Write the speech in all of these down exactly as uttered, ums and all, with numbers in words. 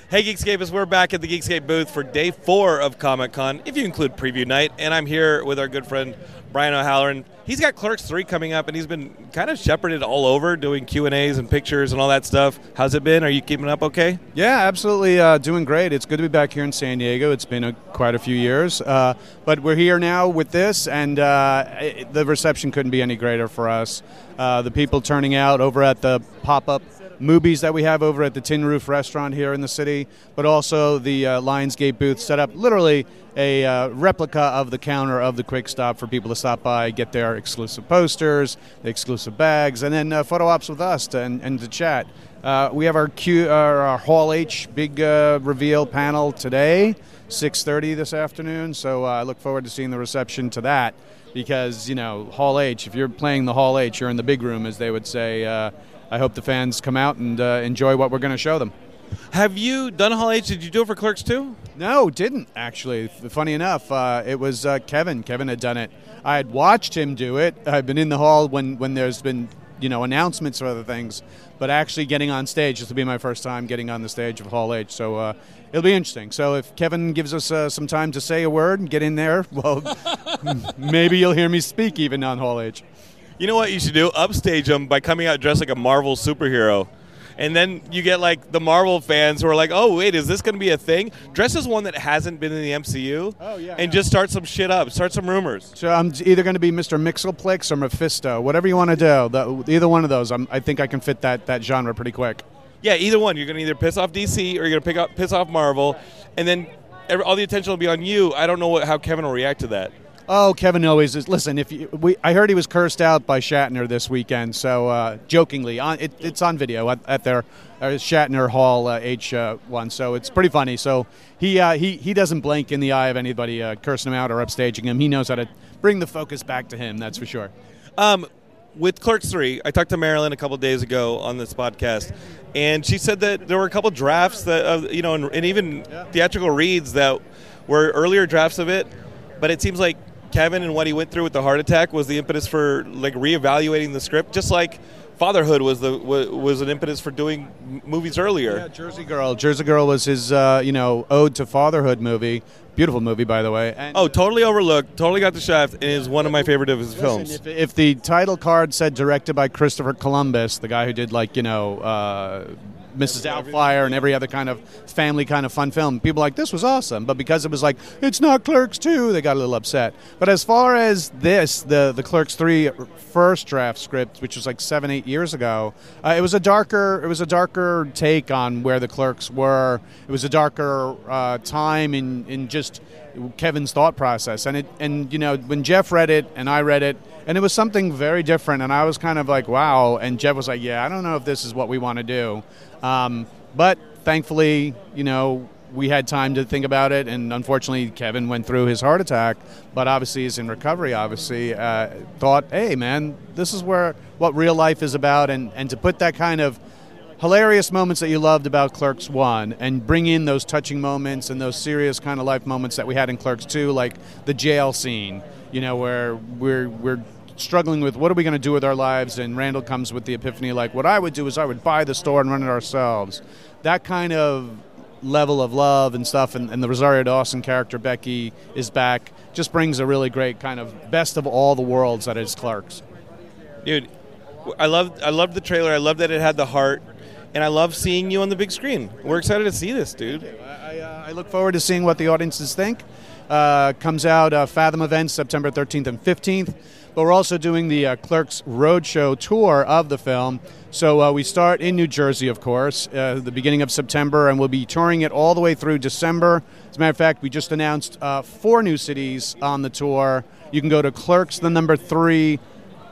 Hey, Geekscapists, we're back at the Geekscape booth for day four of Comic-Con, if you include preview night, and I'm here with our good friend Brian O'Halloran. He's got Clerks three coming up, and he's been kind of shepherded all over doing Q and A's and pictures and all that stuff. How's it been? Are you keeping up okay? Yeah, absolutely uh, doing great. It's good to be back here in San Diego. It's been a, quite a few years, uh, but we're here now with this, and uh, it, the reception couldn't be any greater for us. Uh, the people turning out over at the pop-up movies that we have over at the Tin Roof restaurant here in the city, but also the uh, Lionsgate booth set up literally a uh, replica of the counter of the Quick Stop for people to stop by, get their exclusive posters, the exclusive bags, and then uh, photo ops with us to, and, and to chat. Uh, we have our, Q, uh, our Hall H big uh, reveal panel today, six thirty this afternoon, so uh, I look forward to seeing the reception to that because, you know, Hall H, if you're playing the Hall H, you're in the big room, as they would say. Uh, I hope the fans come out and uh, enjoy what we're going to show them. Have you done Hall H? Did you do it for Clerks too? No, didn't, actually. Funny enough, uh, it was uh, Kevin. Kevin had done it. I had watched him do it. I've been in the hall when, when there's been, you know, announcements or other things, but actually getting on stage, this will be my first time getting on the stage of Hall H, so uh, it'll be interesting. So if Kevin gives us uh, some time to say a word and get in there, well, maybe you'll hear me speak even on Hall H. You know what you should do? Upstage them by coming out dressed like a Marvel superhero. And then you get like the Marvel fans who are like, oh, wait, is this going to be a thing? Dress as one that hasn't been in the M C U oh, yeah, and yeah. just start some shit up. Start some rumors. So I'm either going to be Mister Mixelplix or Mephisto. Whatever you want to do. The, either one of those. I'm, I think I can fit that, that genre pretty quick. Yeah, either one. You're going to either piss off D C or you're going to pick up piss off Marvel. And then every, all the attention will be on you. I don't know what, how Kevin will react to that. Oh, Kevin always is. Listen, if you, we, I heard he was cursed out by Shatner this weekend. So, uh, jokingly, on it, it's on video at, at their uh, Shatner Hall uh, H uh, one. So it's pretty funny. So he uh, he he doesn't blink in the eye of anybody uh, cursing him out or upstaging him. He knows how to bring the focus back to him. That's for sure. Um, with Clerks three, I talked to Marilyn a couple days ago on this podcast, and she said that there were a couple drafts that uh, you know, and, and even yeah. theatrical reads that were earlier drafts of it, but it seems like Kevin and what he went through with the heart attack was the impetus for like reevaluating the script, just like Fatherhood was the was an impetus for doing movies earlier. Yeah, Jersey Girl. Jersey Girl was his uh, you know ode to fatherhood movie. Beautiful movie, by the way. And oh, totally overlooked, totally got the shaft, and is one of my favorite of his listen, films. If, if the title card said directed by Christopher Columbus, the guy who did like you know. Uh, Missus Doubtfire and every other kind of family kind of fun film. People like, this was awesome. But because it was like, it's not Clerks two, they got a little upset. But as far as this, the, the Clerks three first draft script, which was like seven, eight years ago, uh, it was a darker it was a darker take on where the Clerks were. It was a darker uh, time in, in just Kevin's thought process. And, it and, you know, when Jeff read it and I read it, and it was something very different, and I was kind of like, wow. And Jeff was like, yeah, I don't know if this is what we want to do. Um, but thankfully, you know, we had time to think about it, and unfortunately Kevin went through his heart attack, but obviously he's in recovery, obviously, uh, thought, hey, man, this is where what real life is about, and, and to put that kind of hilarious moments that you loved about Clerks one and bring in those touching moments and those serious kind of life moments that we had in Clerks two, like the jail scene, you know, where we're we're struggling with what are we going to do with our lives, and Randall comes with the epiphany like, what I would do is I would buy the store and run it ourselves. That kind of level of love and stuff, and, and the Rosario Dawson character Becky is back, just brings a really great kind of best of all the worlds that is Clerks. Dude, I love I loved the trailer. I love that it had the heart, and I love seeing you on the big screen. We're excited to see this, dude. I, uh, I look forward to seeing what the audiences think. Uh, comes out uh, Fathom Events September thirteenth and fifteenth. But we're also doing the uh, Clerks Roadshow tour of the film. So uh, we start in New Jersey, of course, uh, the beginning of September, and we'll be touring it all the way through December. As a matter of fact, we just announced uh, four new cities on the tour. You can go to Clerks, the number three,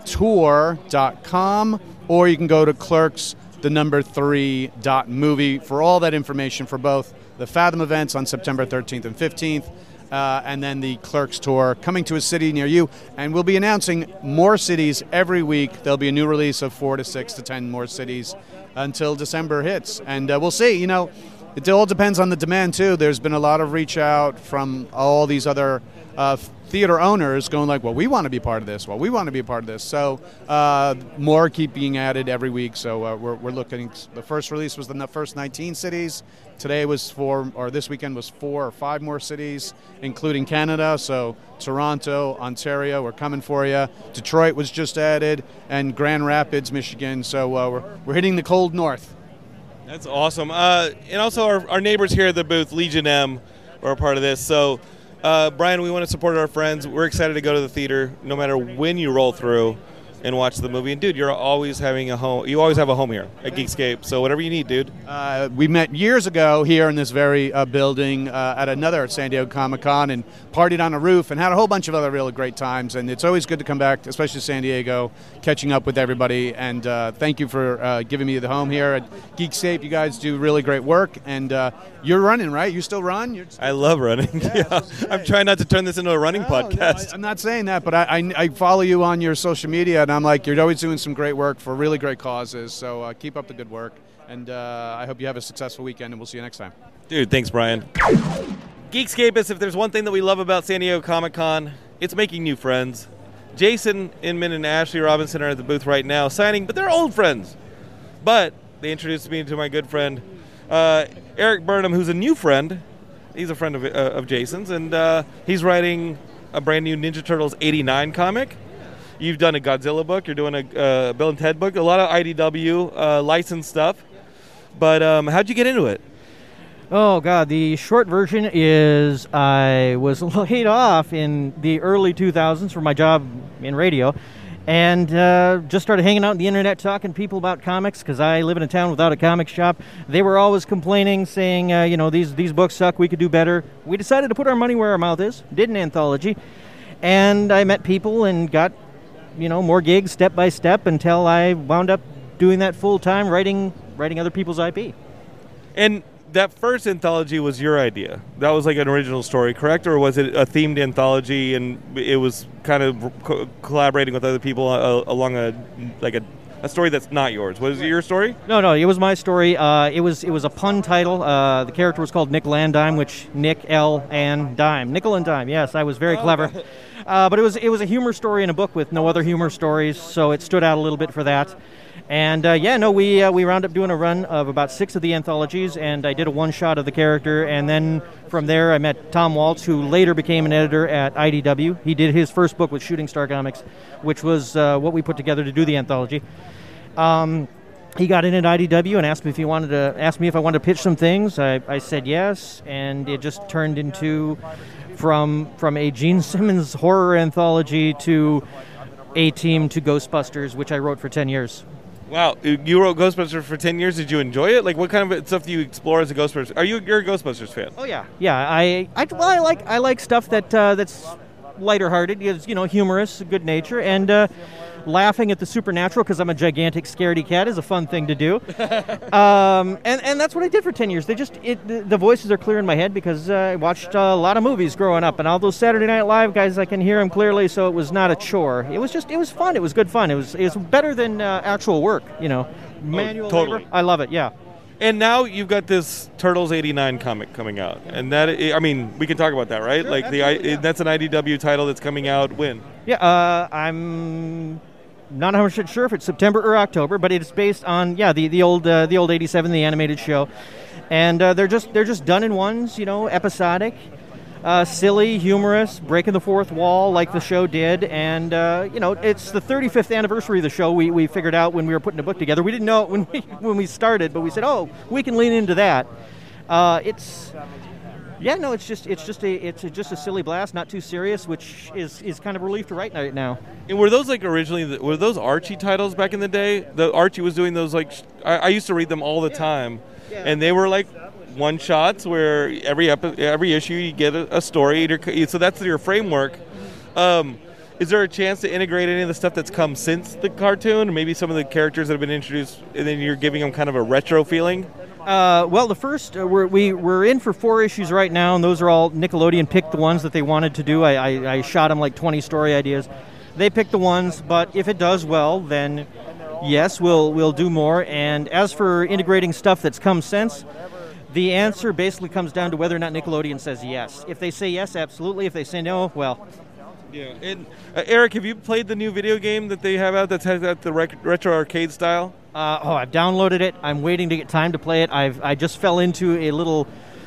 tour dot com, or you can go to Clerks, the number three dot movie for all that information for both the Fathom events on September thirteenth and fifteenth, Uh, and then the Clerks tour coming to a city near you. And we'll be announcing more cities every week. There'll be a new release of four to six to ten more cities until December hits. And uh, we'll see. You know, it all depends on the demand too. There's been a lot of reach out from all these other uh, theater owners going like, well, we want to be part of this. Well, we want to be a part of this. So uh, more keep being added every week. So uh, we're, we're looking. The first release was the first nineteen cities. Today was four, or this weekend was four or five more cities, including Canada. So Toronto, Ontario, we're coming for you. Detroit was just added, and Grand Rapids, Michigan. So uh, we're we're hitting the cold north. That's awesome. Uh, and also our, our neighbors here at the booth, Legion M, are a part of this. So, uh, Brian, we want to support our friends. We're excited to go to the theater no matter when you roll through and watch the movie. And, dude, you're always having a home. You always have a home here at Geekscape. So whatever you need, dude. Uh, we met years ago here in this very uh, building uh, at another San Diego Comic-Con and partied on a roof and had a whole bunch of other really great times. And it's always good to come back, especially San Diego, catching up with everybody. And uh, thank you for uh, giving me the home here at Geekscape. You guys do really great work. And uh, you're running, right? You still run? You're still- I love running. Yeah, yeah. I'm trying not to turn this into a running no, podcast. No, I, I'm not saying that, but I, I, I follow you on your social media, and I'm like, you're always doing some great work for really great causes. So uh, keep up the good work. And uh, I hope you have a successful weekend, and we'll see you next time. Dude, thanks, Brian. Geekscapists, if there's one thing that we love about San Diego Comic-Con, it's making new friends. Jason Inman and Ashley Robinson are at the booth right now signing, but they're old friends. But they introduced me to my good friend, uh, Eric Burnham, who's a new friend. He's a friend of, uh, of Jason's, and uh, he's writing a brand new Ninja Turtles eighty-nine comic. You've done a Godzilla book. You're doing a uh, Bill and Ted book. A lot of I D W uh, licensed stuff. But um, how'd you get into it? Oh, God. The short version is I was laid off in the early two thousands for my job in radio and uh, just started hanging out on the internet talking to people about comics because I live in a town without a comic shop. They were always complaining, saying, uh, you know, these, these books suck. We could do better. We decided to put our money where our mouth is, did an anthology, and I met people and got, you know, more gigs step by step until I wound up doing that full time, writing writing other people's I P. And that first anthology was your idea. That was like an original story, correct? Or was it a themed anthology and it was kind of co- collaborating with other people uh, along a like a, a story that's not yours? Was it your story? No, no, it was my story. Uh, it was it was a pun title. Uh, the character was called Nickel and Dime, which Nick L and Dime, Nickel and Dime. Yes, I was very oh, clever. Uh, but it was it was a humor story in a book with no other humor stories, so it stood out a little bit for that. And uh, yeah, no, we uh, we wound up doing a run of about six of the anthologies, and I did a one shot of the character, and then from there I met Tom Waltz, who later became an editor at I D W. He did his first book with Shooting Star Comics, which was uh, what we put together to do the anthology. Um, he got in at I D W and asked me if he wanted to ask me if I wanted to pitch some things. I, I said yes, and it just turned into from from a Gene Simmons horror anthology to A-Team to Ghostbusters, which I wrote for ten years. Wow, you wrote Ghostbusters for ten years. Did you enjoy it? Like, what kind of stuff do you explore as a Ghostbusters? Are you you're a Ghostbusters fan? Oh yeah, yeah. I, I well, I like I like stuff that uh, that's lighter-hearted, is you know humorous, good nature, and uh, laughing at the supernatural because I'm a gigantic scaredy cat is a fun thing to do. um, and and that's what I did for ten years. They just it the, the voices are clear in my head because uh, I watched a lot of movies growing up, and all those Saturday Night Live guys, I can hear them clearly, so it was not a chore. It was just it was fun. It was good fun. It was it was better than uh, actual work. You know, manual oh, totally. labor. I love it. Yeah. And now you've got this Turtles eighty-nine comic coming out, and that I mean we can talk about that, right? Sure, like the I, yeah. that's an I D W title that's coming out when? Yeah, uh, I'm not one hundred percent sure if it's September or October, but it's based on yeah the the old uh, the old eighty-seven, the animated show, and uh, they're just they're just done in ones, you know, episodic, uh, silly, humorous, breaking the fourth wall like the show did, and uh, you know it's the thirty-fifth anniversary of the show. We we figured out when we were putting the book together. We didn't know it when we when we started, but we said, oh, we can lean into that. Uh, it's. Yeah, no, it's just it's just a it's a, just a silly blast, not too serious, which is, is kind of a relief to write right now. And were those like originally the, were those Archie titles back in the day? The Archie was doing those like I, I used to read them all the yeah. time, yeah. and they were like one shots where every epi- every issue you get a, a story. So that's your framework. Um, is there a chance to integrate any of the stuff that's come since the cartoon, or maybe some of the characters that have been introduced, and then you're giving them kind of a retro feeling? Uh, well, the first, uh, we're, we, we're in for four issues right now, and those are all Nickelodeon picked the ones that they wanted to do. I, I, I shot them like twenty story ideas. They picked the ones, but if it does well, then yes, we'll we'll do more. And as for integrating stuff that's come since, The answer basically comes down to whether or not Nickelodeon says yes. If they say yes, absolutely. If they say no, well... Yeah. And uh, Eric, have you played the new video game that they have out that has that the rec- retro arcade style? Uh, oh, I've downloaded it. I'm waiting to get time to play it. I've I just fell into a little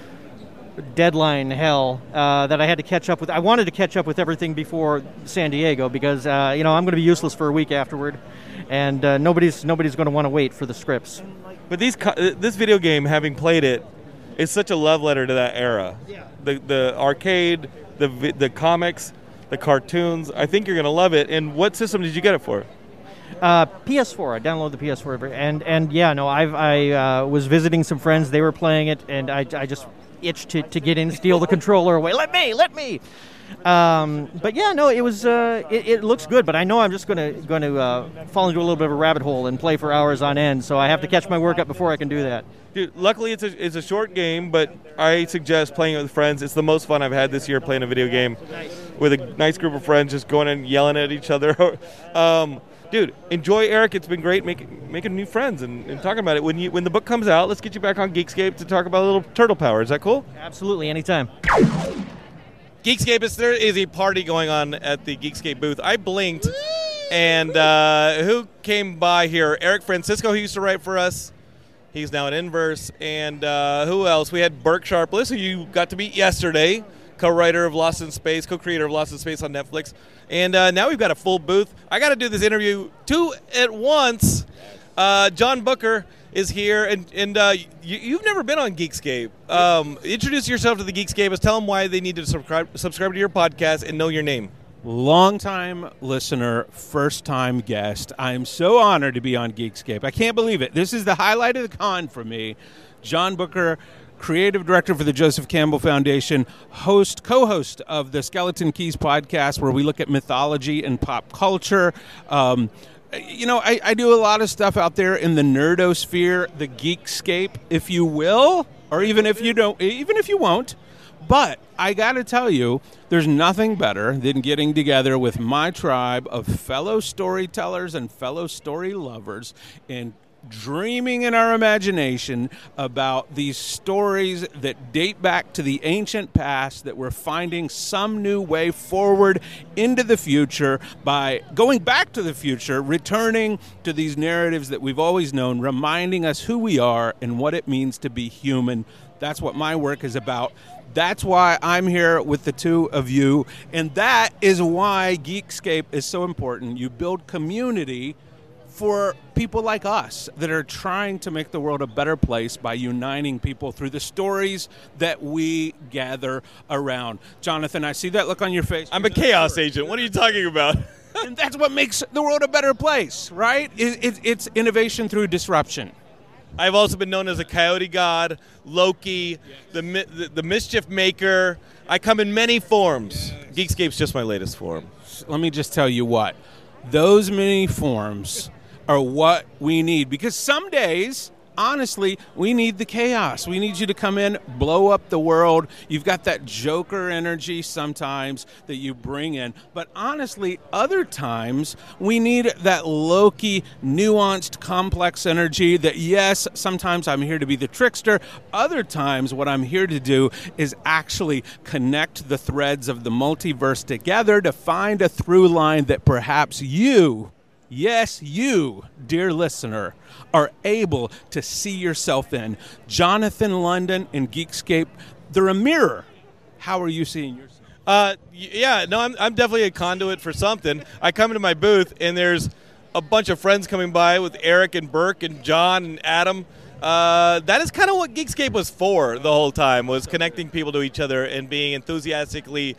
deadline hell uh, that I had to catch up with. I wanted to catch up with everything before San Diego because uh, you know I'm going to be useless for a week afterward, and uh, nobody's nobody's going to want to wait for the scripts. But these co- this video game, having played it, is such a love letter to that era. Yeah. The the arcade, the vi- the comics, the cartoons. I think you're going to love it. And what system did you get it for? Uh, P S four. I downloaded the P S four, and and yeah, no, I've, I uh, was visiting some friends. They were playing it, and I, I just itched to, to get in, steal the controller away. Let me, let me. Um, but yeah, no, it was. Uh, it, it looks good, but I know I'm just going to going to uh, fall into a little bit of a rabbit hole and play for hours on end. So I have to catch my work up before I can do that. Dude, luckily it's a it's a short game, but I suggest playing it with friends. It's the most fun I've had this year playing a video game with a nice group of friends, just going and yelling at each other. um, dude, enjoy, Eric. It's been great making making new friends and, and talking about it. When you when the book comes out, let's get you back on Geekscape to talk about a little Turtle Power. Is that cool? Absolutely, anytime. Geekscape, is there is a party going on at the Geekscape booth. I blinked, and uh, who came by here? Eric Francisco, who used to write for us. He's now at Inverse. And uh, who else? We had Burke Sharpless, who you got to meet yesterday, co-writer of Lost in Space, co-creator of Lost in Space on Netflix. And uh, now we've got a full booth. I got to do this interview two at once. Uh, John Booker is here, and, and uh, you, you've never been on Geekscape. Um, introduce yourself to the Geekscapists. Tell them why they need to subscribe, subscribe to your podcast and know your name. Long-time listener, first-time guest. I'm so honored to be on Geekscape. I can't believe it. This is the highlight of the con for me. John Booker, creative director for the Joseph Campbell Foundation, host, co-host of the Skeleton Keys podcast, where we look at mythology and pop culture. Um, you know, I, I do a lot of stuff out there in the nerdosphere, the Geekscape, if you will, or even if you don't, even if you won't. But I got to tell you, there's nothing better than getting together with my tribe of fellow storytellers and fellow story lovers and dreaming in our imagination about these stories that date back to the ancient past, that we're finding some new way forward into the future by going back to the future, returning to these narratives that we've always known, reminding us who we are and what it means to be human. That's what my work is about. That's why I'm here with the two of you, and that is why Geekscape is so important. You build community for people like us that are trying to make the world a better place by uniting people through the stories that we gather around. Jonathan, I see that look on your face. I'm a chaos agent. What are you talking about? And that's what makes the world a better place, right? It, it, it's innovation through disruption. I've also been known as a coyote god, Loki, the, the the mischief maker. I come in many forms. Geekscape's just my latest form. Let me just tell you what. Those many forms are what we need. Because some days, honestly, we need the chaos. We need you to come in, blow up the world. You've got that Joker energy sometimes that you bring in. But honestly, other times, we need that Loki, nuanced, complex energy that, yes, sometimes I'm here to be the trickster. Other times, what I'm here to do is actually connect the threads of the multiverse together to find a through line that perhaps you, yes, you, dear listener, are able to see yourself in. Jonathan London and Geekscape, they're a mirror. How are you seeing yourself? Uh, yeah, no, I'm, I'm definitely a conduit for something. I come into my booth, and there's a bunch of friends coming by with Eric and Burke and John and Adam. Uh, that is kind of what Geekscape was for the whole time, was connecting people to each other and being enthusiastically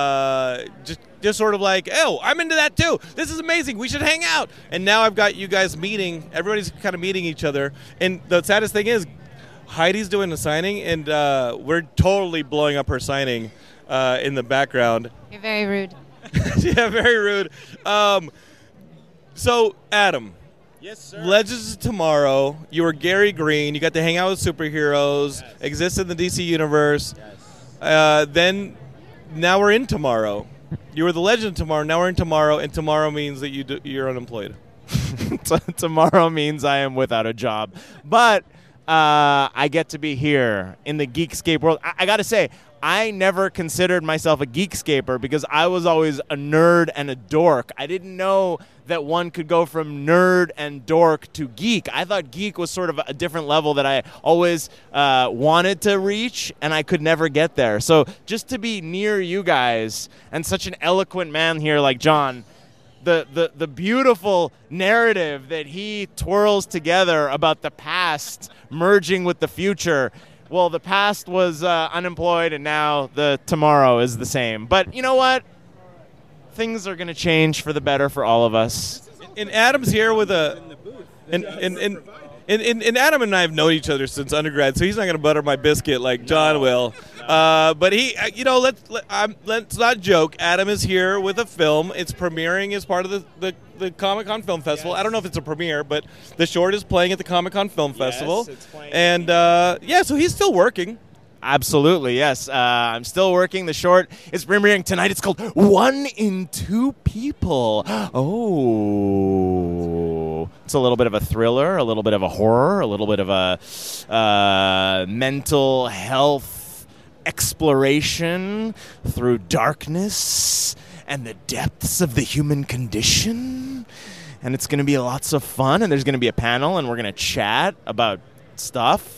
uh, just just sort of like, oh, I'm into that too. This is amazing. We should hang out. And now I've got you guys meeting. Everybody's kind of meeting each other. And the saddest thing is Heidi's doing a signing, and uh, we're totally blowing up her signing uh, in the background. You're very rude. Yeah, very rude. Um, so, Adam. Yes, sir. Legends of Tomorrow. You were Gary Green. You got to hang out with superheroes, yes. Exist in the D C universe. Yes. Uh, then, now we're in Tomorrow. You were the Legend of Tomorrow. Now we're in Tomorrow, and tomorrow means that you do, you're unemployed. Tomorrow means I am without a job. But uh, I get to be here in the Geekscape world. I, I got to say, I never considered myself a Geekscaper because I was always a nerd and a dork. I didn't know that one could go from nerd and dork to geek. I thought geek was sort of a different level that I always uh, wanted to reach, and I could never get there. So just to be near you guys and such an eloquent man here like John, the, the, the beautiful narrative that he twirls together about the past merging with the future. Well, the past was uh, unemployed, and now the tomorrow is the same. But you know what? Things are going to change for the better for all of us. And Adam's here with a... And, and, and, and, and, and Adam and I have known each other since undergrad, so he's not going to butter my biscuit like John will. Uh, but he, uh, you know, let's let, um, let's not joke. Adam is here with a film. It's premiering as part of the, the, the Comic-Con Film Festival. Yes. I don't know if it's a premiere, but the short is playing at the Comic-Con Film Festival. Yes, it's playing. And, uh, yeah, so he's still working. Absolutely, yes. Uh, I'm still working. The short is premiering tonight. It's called One in Two People. Oh. It's a little bit of a thriller, a little bit of a horror, a little bit of a uh, mental health exploration through darkness and the depths of the human condition. And it's going to be lots of fun, and there's going to be a panel, and we're going to chat about stuff.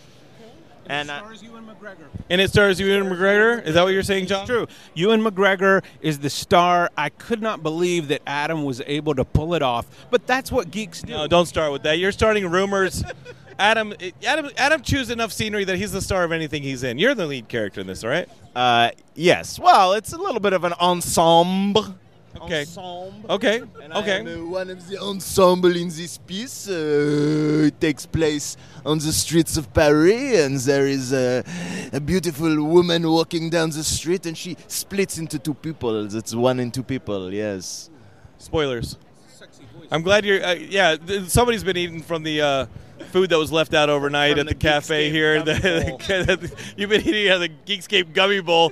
And, uh, and it stars Ewan McGregor? Is that what you're saying, John? It's true. Ewan McGregor is the star. I could not believe that Adam was able to pull it off. But that's what geeks do. No, don't start with that. You're starting rumors. Adam, Adam, Adam chews enough scenery that he's the star of anything he's in. You're the lead character in this, all right? Uh, yes. Well, it's a little bit of an ensemble. Okay. Ensemble. Okay. And okay. I am uh, one of the ensemble in this piece. Uh, it takes place on the streets of Paris, and there is a, a beautiful woman walking down the street, and she splits into two people. It's one in two people. Yes. Spoilers. I'm glad you're. Uh, yeah, th- somebody's been eating from the uh, food that was left out overnight From at the, the cafe Geekscape here. Gummy The, you've been eating out of the Geekscape Gummy Bowl.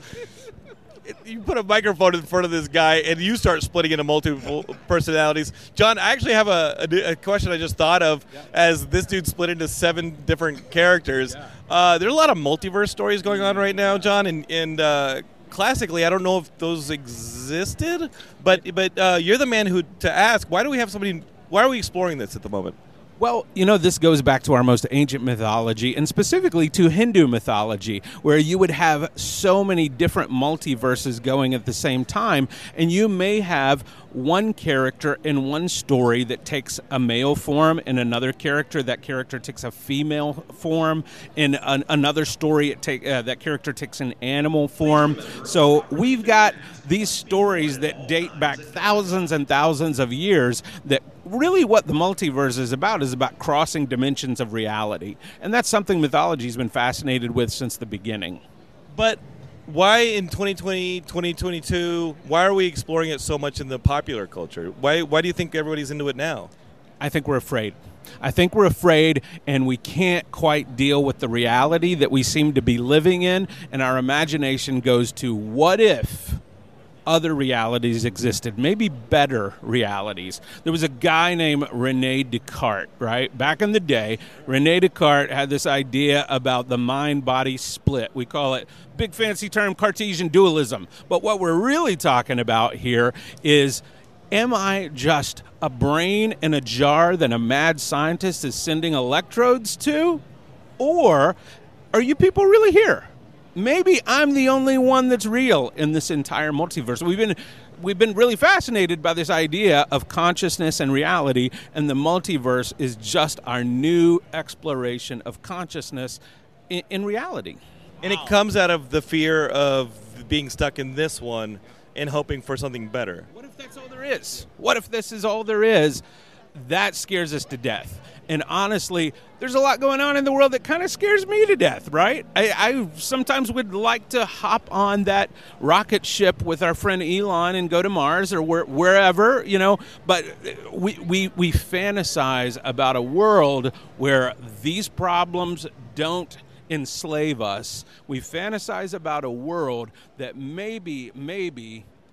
You put a microphone in front of this guy, and you start splitting into multiple personalities. John, I actually have a, a, a question I just thought of yeah. as this dude split into seven different characters. Yeah. Uh, there are a lot of multiverse stories going on right now, John, and, and uh, classically, I don't know if those existed, but but uh, you're the man who to ask. Why do we have somebody? Why are we exploring this at the moment? Well, you know, this goes back to our most ancient mythology, and specifically to Hindu mythology, where you would have so many different multiverses going at the same time, and you may have one character in one story that takes a male form, in another character, that character takes a female form, in an, another story, it take, uh, that character takes an animal form. So we've got these stories that date back thousands and thousands of years that really what the multiverse is about is about crossing dimensions of reality. And that's something mythology's been fascinated with since the beginning. But why in twenty twenty, twenty twenty-two, why are we exploring it so much in the popular culture? Why why do you think everybody's into it now? I think we're afraid. I think we're afraid, and we can't quite deal with the reality that we seem to be living in, and our imagination goes to what if other realities existed, maybe better realities. There was a guy named Rene Descartes, right? Back in the day, Rene Descartes had this idea about the mind-body split. We call it, big fancy term, Cartesian dualism. But what we're really talking about here is, am I just a brain in a jar that a mad scientist is sending electrodes to? Or are you people really here? Maybe I'm the only one that's real in this entire multiverse. We've been we've been really fascinated by this idea of consciousness and reality, and the multiverse is just our new exploration of consciousness in, in reality. And it comes out of the fear of being stuck in this one and hoping for something better. What if that's all there is? What if this is all there is? That scares us to death. And honestly, there's a lot going on in the world that kind of scares me to death, right? I, I sometimes would like to hop on that rocket ship with our friend Elon and go to Mars or where, wherever, you know. But we, we, we fantasize about a world where these problems don't enslave us. We fantasize about a world that maybe, maybe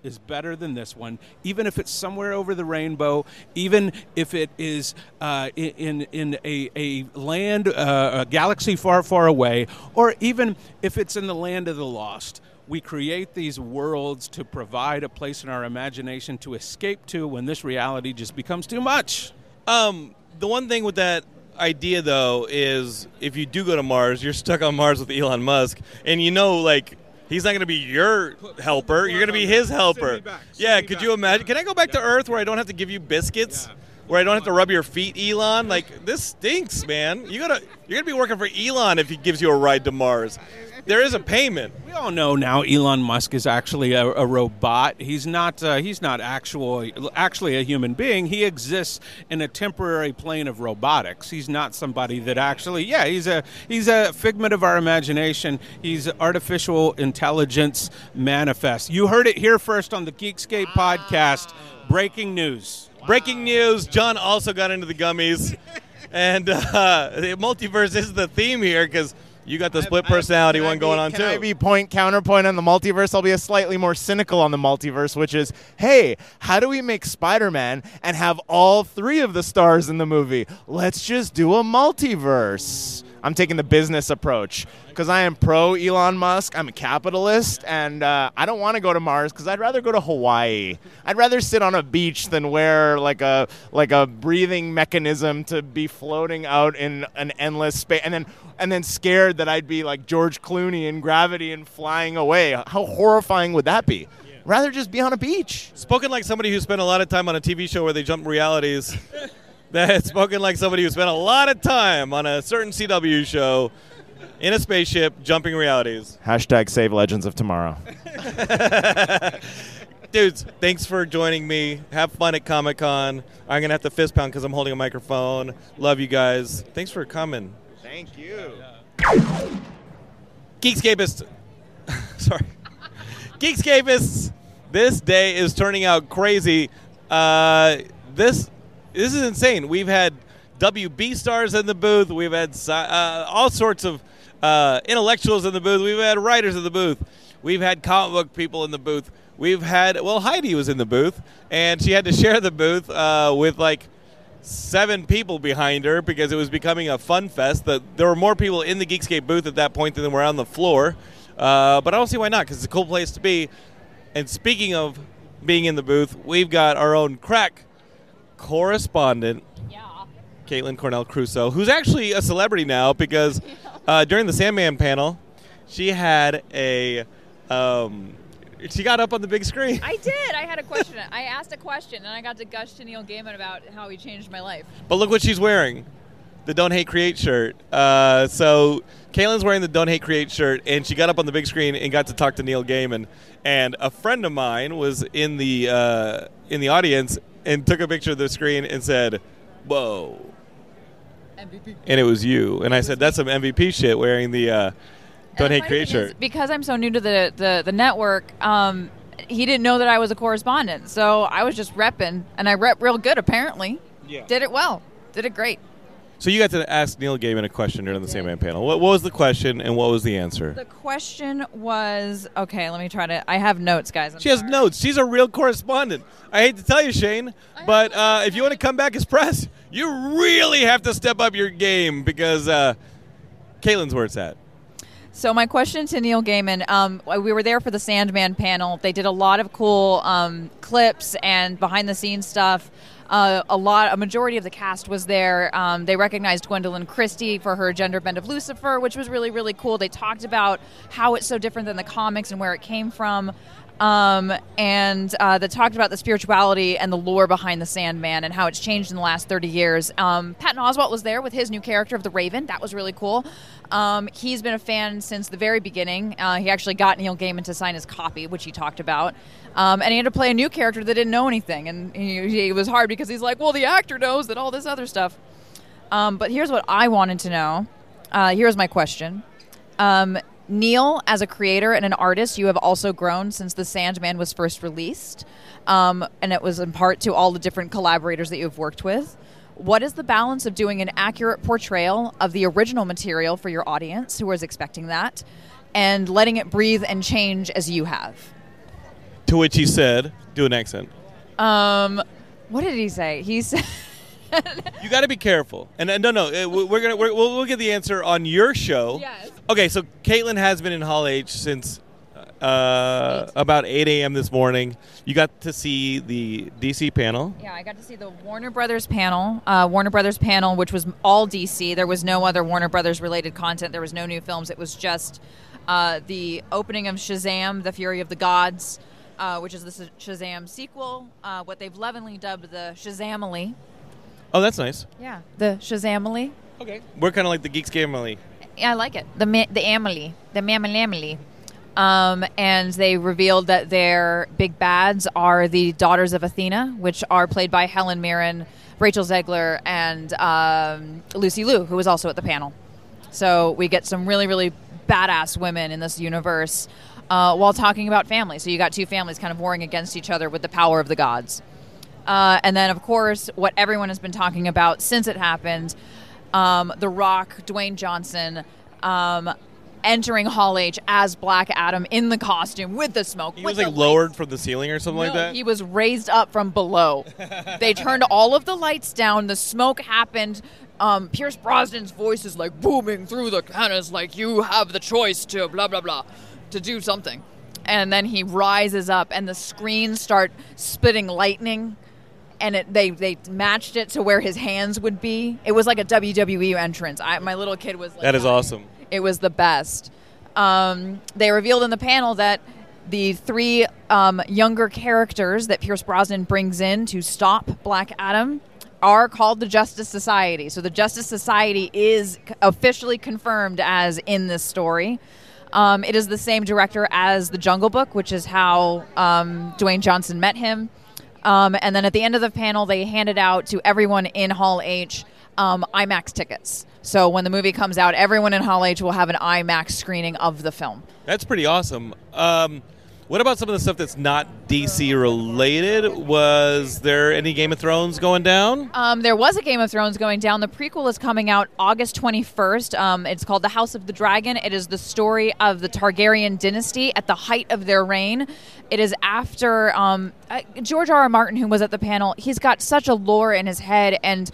is better than this one, even if it's somewhere over the rainbow, even if it is uh, in in a, a land, uh, a galaxy far, far away, or even if it's in the land of the lost. We create these worlds to provide a place in our imagination to escape to when this reality just becomes too much. Um, the one thing with that idea, though, is if you do go to Mars, you're stuck on Mars with Elon Musk, and you know, like, he's not going to be your helper. You're going to be his helper. Yeah, could you imagine? Can I go back to Earth where I don't have to give you biscuits? Where I don't have to rub your feet, Elon? Like, this stinks, man. You gotta, you're going to be working for Elon if he gives you a ride to Mars. There is a payment. We all know now Elon Musk is actually a, a robot. He's not uh, he's not actual, actually a human being. He exists in a temporary plane of robotics. He's not somebody that actually, yeah, he's a he's a figment of our imagination. He's artificial intelligence manifest. You heard it here first on the Geekscape podcast. Breaking news. Breaking news, John also got into the gummies. And uh, the multiverse is the theme here because you got the split personality Can I one be- going on, can too. I be point counterpoint on the multiverse? I'll be a slightly more cynical on the multiverse, which is, hey, how do we make Spider-Man and have all three of the stars in the movie? Let's just do a multiverse. I'm taking the business approach because I am pro Elon Musk. I'm a capitalist, and uh, I don't want to go to Mars because I'd rather go to Hawaii. I'd rather sit on a beach than wear like a like a breathing mechanism to be floating out in an endless space, and then and then scared that I'd be like George Clooney in Gravity and flying away. How horrifying would that be? Rather just be on a beach. Spoken like somebody who spent a lot of time on a T V show where they jump realities. That spoken like somebody who spent a lot of time on a certain C W show in a spaceship jumping realities. Hashtag save Legends of Tomorrow. Dudes, thanks for joining me. Have fun at Comic-Con. I'm going to have to fist pound because I'm holding a microphone. Love you guys. Thanks for coming. Thank you. Geekscapists. Sorry. Geekscapists, this day is turning out crazy. Uh, this this is insane. We've had W B stars in the booth. We've had uh, all sorts of uh, intellectuals in the booth. We've had writers in the booth. We've had comic book people in the booth. We've had, well, Heidi was in the booth, and she had to share the booth uh, with like seven people behind her because it was becoming a fun fest. The, there were more people in the Geekscape booth at that point than were on the floor. Uh, but I don't see why not, because it's a cool place to be. And speaking of being in the booth, we've got our own crack correspondent, Yeah. Caitlin Cornell Crusoe, who's actually a celebrity now because uh, during the Sandman panel, she had a, um, she got up on the big screen. I did. I had a question. I asked a question, and I got to gush to Neil Gaiman about how he changed my life. But look what she's wearing, the Don't Hate Create shirt. Uh, so Caitlin's wearing the Don't Hate Create shirt, and she got up on the big screen and got to talk to Neil Gaiman. And a friend of mine was in the uh, in the audience and took a picture of the screen and said, "Whoa." M V P. And it was you. And I said, that's some M V P shit wearing the uh, Don't And the Hate funny Create thing is, shirt. because I'm so new to the, the, the network, um, he didn't know that I was a correspondent. So I was just repping, and I rep real good, apparently. Yeah. Did it well. Did it great. So you got to ask Neil Gaiman a question during the Sandman panel. What, what was the question and what was the answer? The question was, okay, let me try to, I have notes, guys. I'm She has sorry. notes. She's a real correspondent. I hate to tell you, Shane, but uh, if you want to come back as press, you really have to step up your game because uh, Caitlin's where it's at. So my question to Neil Gaiman, um, we were there for the Sandman panel. They did a lot of cool um, clips and behind-the-scenes stuff. Uh, a lot, a majority of the cast was there. Um, they recognized Gwendolyn Christie for her gender bend of Lucifer, which was really, really cool. They talked about how it's so different than the comics and where it came from. Um, and uh, they talked about the spirituality and the lore behind the Sandman and how it's changed in the last thirty years. Um, Patton Oswalt was there with his new character of the Raven. That was really cool. Um, he's been a fan since the very beginning. Uh, he actually got Neil Gaiman to sign his copy, which he talked about. Um, and he had to play a new character that didn't know anything. And he, he, it was hard because he's like, well, the actor knows that all this other stuff. Um, but here's what I wanted to know. Uh, here's my question. Um, Neil, as a creator and an artist, you have also grown since The Sandman was first released. Um, and it was in part to all the different collaborators that you've worked with. What is the balance of doing an accurate portrayal of the original material for your audience, who was expecting that, and letting it breathe and change as you have? To which he said, do an accent. Um, what did he say? He said, You got to be careful. And uh, no, no, uh, we're gonna we're, we'll, we'll get the answer on your show. Yes. Okay, so Caitlin has been in Hall H since uh, about eight a.m. this morning. You got to see the D C panel. Yeah, I got to see the Warner Brothers panel, uh, Warner Brothers panel, which was all D C. There was no other Warner Brothers related content. There was no new films. It was just uh, the opening of Shazam: The Fury of the Gods, uh, which is the Shazam sequel, uh, what they've lovingly dubbed the Shazamily. Oh, that's nice. Yeah, the Shazamily. Okay. We're kind of like the Geeks Family. Yeah, I like it. The ma- the Amelie, the Mammalamily. Um, and they revealed that their big bads are the Daughters of Athena, which are played by Helen Mirren, Rachel Zegler, and um, Lucy Liu, who was also at the panel. So we get some really, really badass women in this universe uh, while talking about family. So you got two families kind of warring against each other with the power of the gods. Uh, and then, of course, what everyone has been talking about since it happened, um, The Rock, Dwayne Johnson, um, entering Hall H as Black Adam in the costume with the smoke. He with was like the lowered lights. from the ceiling or something No, like that? he was raised up from below. They turned all of the lights down. The smoke happened. Um, Pierce Brosnan's voice is like booming through the cannons like you have the choice to blah, blah, blah, to do something. And then he rises up and the screens start spitting lightning. And it, they, they matched it to where his hands would be. It was like a W W E entrance. I, my little kid was like... That is awesome. It was the best. Um, they revealed in the panel that the three um, younger characters that Pierce Brosnan brings in to stop Black Adam are called the Justice Society. So the Justice Society is c- officially confirmed as in this story. Um, it is the same director as The Jungle Book, which is how um, Dwayne Johnson met him. Um, and then at the end of the panel, they handed out to everyone in Hall H um, IMAX tickets. So when the movie comes out, everyone in Hall H will have an IMAX screening of the film. That's pretty awesome. Um, what about some of the stuff that's not D C related? Was there any Game of Thrones going down? Um, there was a Game of Thrones going down. The prequel is coming out August twenty-first. Um, it's called The House of the Dragon. It is the story of the Targaryen dynasty at the height of their reign. It is after um, uh, George R. R. Martin, who was at the panel. He's got such a lore in his head, and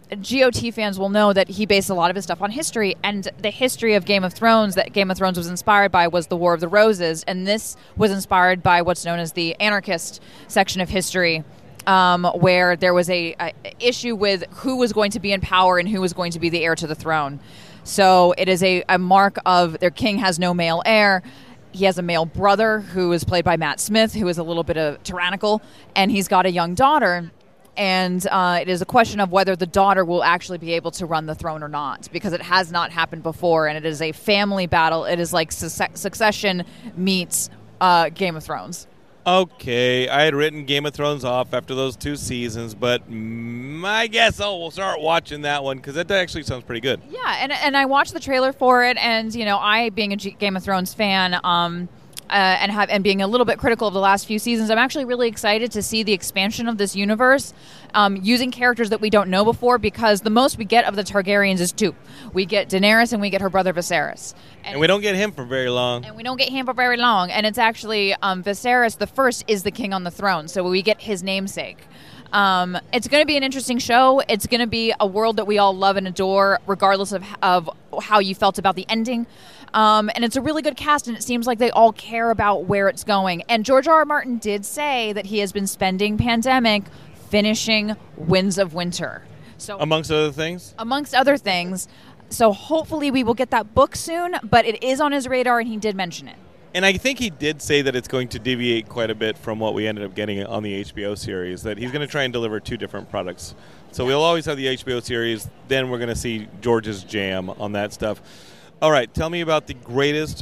G O T fans will know that he based a lot of his stuff on history, and the history of Game of Thrones that Game of Thrones was inspired by was the War of the Roses, and this was inspired by what's known as the anarchist section of history, um, where there was a, a issue with who was going to be in power and who was going to be the heir to the throne. So it is a, a mark of their king has no male heir. He has a male brother who is played by Matt Smith, who is a little bit of tyrannical, and he's got a young daughter. And uh, it is a question of whether the daughter will actually be able to run the throne or not, because it has not happened before, and it is a family battle. It is like su- Succession meets uh, Game of Thrones. Okay, I had written Game of Thrones off after those two seasons, but my guess, oh, we'll start watching that one, because that actually sounds pretty good. Yeah, and and I watched the trailer for it, and, you know, I, being a G- Game of Thrones fan, um, Uh, and have and being a little bit critical of the last few seasons, I'm actually really excited to see the expansion of this universe um, using characters that we don't know before, because the most we get of the Targaryens is two. We get Daenerys and we get her brother Viserys. And, And we don't get him for very long. and we don't get him for very long. And it's actually um, Viserys the first is the king on the throne, so we get his namesake. Um, it's going to be an interesting show. It's going to be a world that we all love and adore, regardless of of how you felt about the ending. Um, and it's a really good cast, and it seems like they all care about where it's going. And George R. R. Martin did say that he has been spending pandemic finishing Winds of Winter. So Amongst other things? amongst other things. So hopefully we will get that book soon, but it is on his radar, and he did mention it. And I think he did say that it's going to deviate quite a bit from what we ended up getting on the H B O series, that he's going to try and deliver two different products. So we'll always have the H B O series, then we're going to see George's jam on that stuff. All right, tell me about the greatest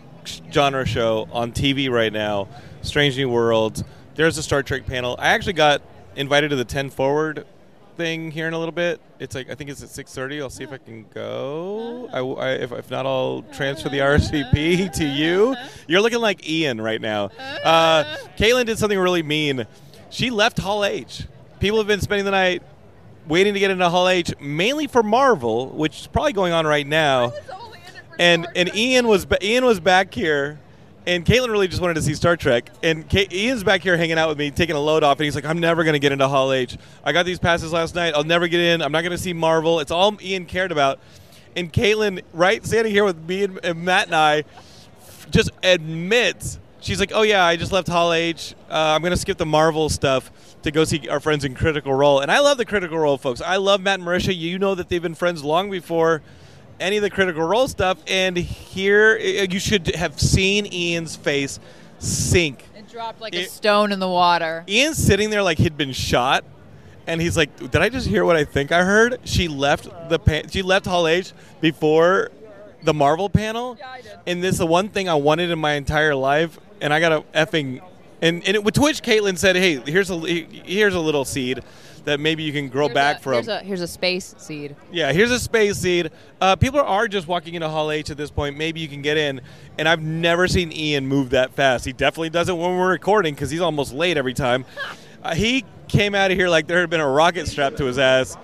genre show on T V right now, Strange New Worlds. There's a Star Trek panel. I actually got invited to the ten Forward thing here in a little bit. It's like, I think it's at six thirty. I'll see if I can go. I, I, if, if not, I'll transfer the R S V P to you. You're looking like Ian right now. Uh, Caitlin did something really mean. She left Hall H. People have been spending the night waiting to get into Hall H, mainly for Marvel, which is probably going on right now. And and Ian was Ian was back here, And Caitlin really just wanted to see Star Trek. And Ka- Ian's back here hanging out with me, taking a load off, and he's like, I'm never going to get into Hall H. I got these passes last night. I'll never get in. I'm not going to see Marvel. It's all Ian cared about. And Caitlin, right, standing here with me and, and Matt and I, just admits, she's like, oh, yeah, I just left Hall H. Uh, I'm going to skip the Marvel stuff to go see our friends in Critical Role. And I love the Critical Role folks. I love Matt and Marisha. You know that they've been friends long before any of the Critical Role stuff. And here, you should have seen Ian's face sink. It dropped like It- a stone in the water. Ian's sitting there like he'd been shot. And he's like, did I just hear what I think I heard? She left the pa- she left Hall H before the Marvel panel. Yeah, I did. And this is the one thing I wanted in my entire life. And I got a effing and and it, to which Caitlin said, hey, here's a here's a little seed that maybe you can grow Here's back a, from. Here's a, here's a space seed. Yeah, here's a space seed. Uh, people are just walking into Hall H at this point. Maybe you can get in. And I've never seen Ian move that fast. He definitely does it when we're recording because he's almost late every time. Uh, he came out of here like there had been a rocket strapped to his ass.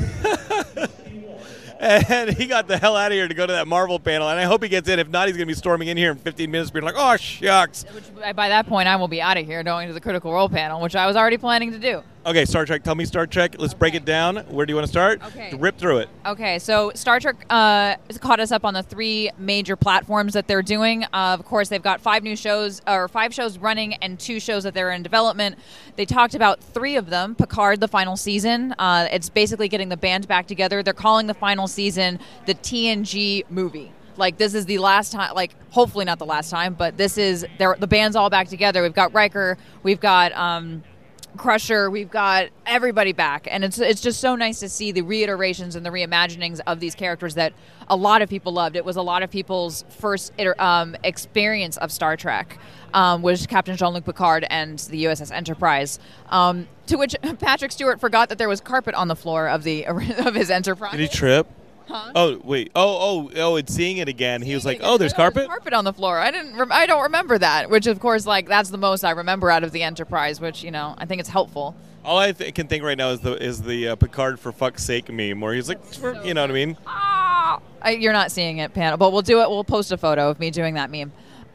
And he got the hell out of here to go to that Marvel panel. And I hope he gets in. If not, he's going to be storming in here in fifteen minutes being like, oh, shucks. Which by that point, I will be out of here going to the Critical Role panel, which I was already planning to do. Okay, Star Trek. Tell me Star Trek. Let's break it down. Where do you want to start? Okay. Rip through it. Okay, so Star Trek uh, has caught us up on the three major platforms that they're doing. Uh, of course, they've got five new shows, or five shows running, and two shows that they're in development. They talked about three of them. Picard, the final season. Uh, it's basically getting the band back together. They're calling the final season the T N G movie. Like, this is the last time, like, hopefully not the last time, but this is, they're, the band's all back together. We've got Riker, we've got um, Crusher, we've got everybody back. And it's it's just so nice to see the reiterations and the reimaginings of these characters that a lot of people loved. It was a lot of people's first iter- um, experience of Star Trek, um, was Captain Jean-Luc Picard and the U S S Enterprise. Um, to which Patrick Stewart forgot that there was carpet on the floor of the of his Enterprise. Did he trip? Huh? Oh, wait. Oh, oh, oh, it's seeing it again. He was like, oh, there's Oh, carpet? carpet on the floor. I didn't. Rem- I don't remember that. Which, of course, like that's the most I remember out of the Enterprise. Which, you know, I think it's helpful. All I th- can think right now is the is the uh, Picard for fuck's sake meme, where he's like, for, you know what I mean? Ah, I, you're not seeing it, panel, but we'll do it. We'll post a photo of me doing that meme.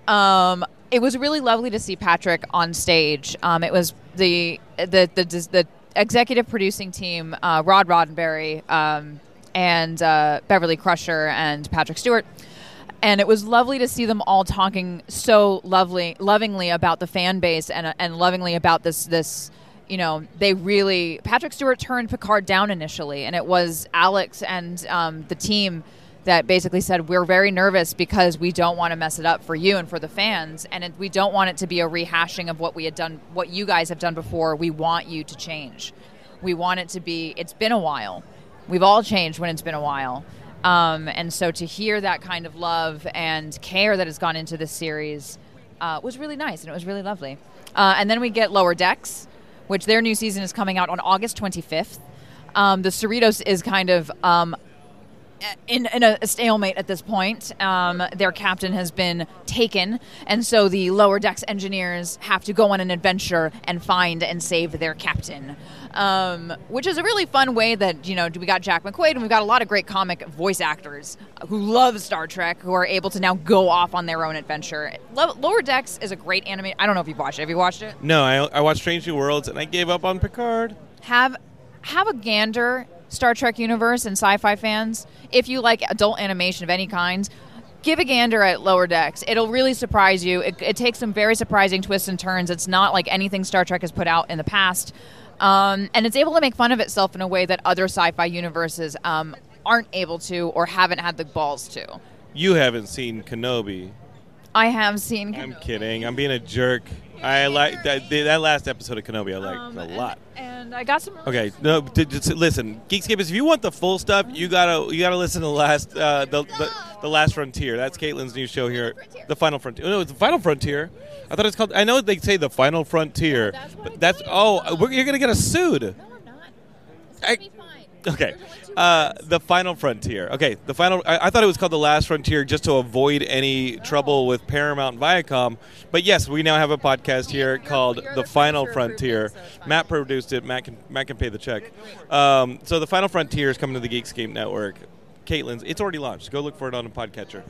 Um, it was really lovely to see Patrick on stage. Um, it was the the the the, the executive producing team, uh, Rod Roddenberry. Um, and uh, Beverly Crusher and Patrick Stewart. And it was lovely to see them all talking so lovely, lovingly about the fan base and and lovingly about this, this, you know, they really, Patrick Stewart turned Picard down initially, and it was Alex and um, the team that basically said, we're very nervous because we don't want to mess it up for you and for the fans, and it, we don't want it to be a rehashing of what we had done, what you guys have done before. We want you to change. We want it to be, it's been a while. We've all changed when it's been a while. Um, and so to hear that kind of love and care that has gone into this series uh, was really nice, and it was really lovely. Uh, and then we get Lower Decks, which their new season is coming out on August twenty-fifth. Um, the Cerritos is kind of um, in, in a stalemate at this point. Um, their captain has been taken, and so the Lower Decks engineers have to go on an adventure and find and save their captain. Um, which is a really fun way that, you know, we got Jack McQuaid, and we've got a lot of great comic voice actors who love Star Trek, who are able to now go off on their own adventure. Lo- Lower Decks is a great anime. I don't know if you've watched it. Have you watched it? No, I, I watched Strange New Worlds, and I gave up on Picard. Have have a gander, Star Trek universe and sci-fi fans. If you like adult animation of any kind, give a gander at Lower Decks. It'll really surprise you. It, it takes some very surprising twists and turns. It's not like anything Star Trek has put out in the past. Um, and it's able to make fun of itself in a way that other sci-fi universes um, aren't able to or haven't had the balls to. You haven't seen Kenobi. I have seen I'm Kenobi. kidding. I'm being a jerk. I like that. That last episode of Kenobi. I liked Um, a and- lot. And I got some. Okay, no, t- just listen, Geekscape. If you want the full stuff, you gotta you gotta listen to the last uh, the, the the last Frontier. That's Caitlin's new show here, the Final Frontier. No, it's the Final Frontier. I thought it's called. I know they say the Final Frontier, that's what I but that's told you. oh, we're, you're gonna get us sued. No, I'm not. It's I- gonna be fine. Okay, There's only two uh, minutes. the Final Frontier. Okay, the final. I, I thought it was called the Last Frontier just to avoid any trouble with Paramount and Viacom. But yes, we now have a podcast here You're- called you're The the Final producer Frontier. approved it, so it's fine. Matt produced it. Matt can Matt can pay the check. Um, so the Final Frontier is coming to the Geekscape network. Caitlin's. It's already launched. Go look for it on a podcatcher.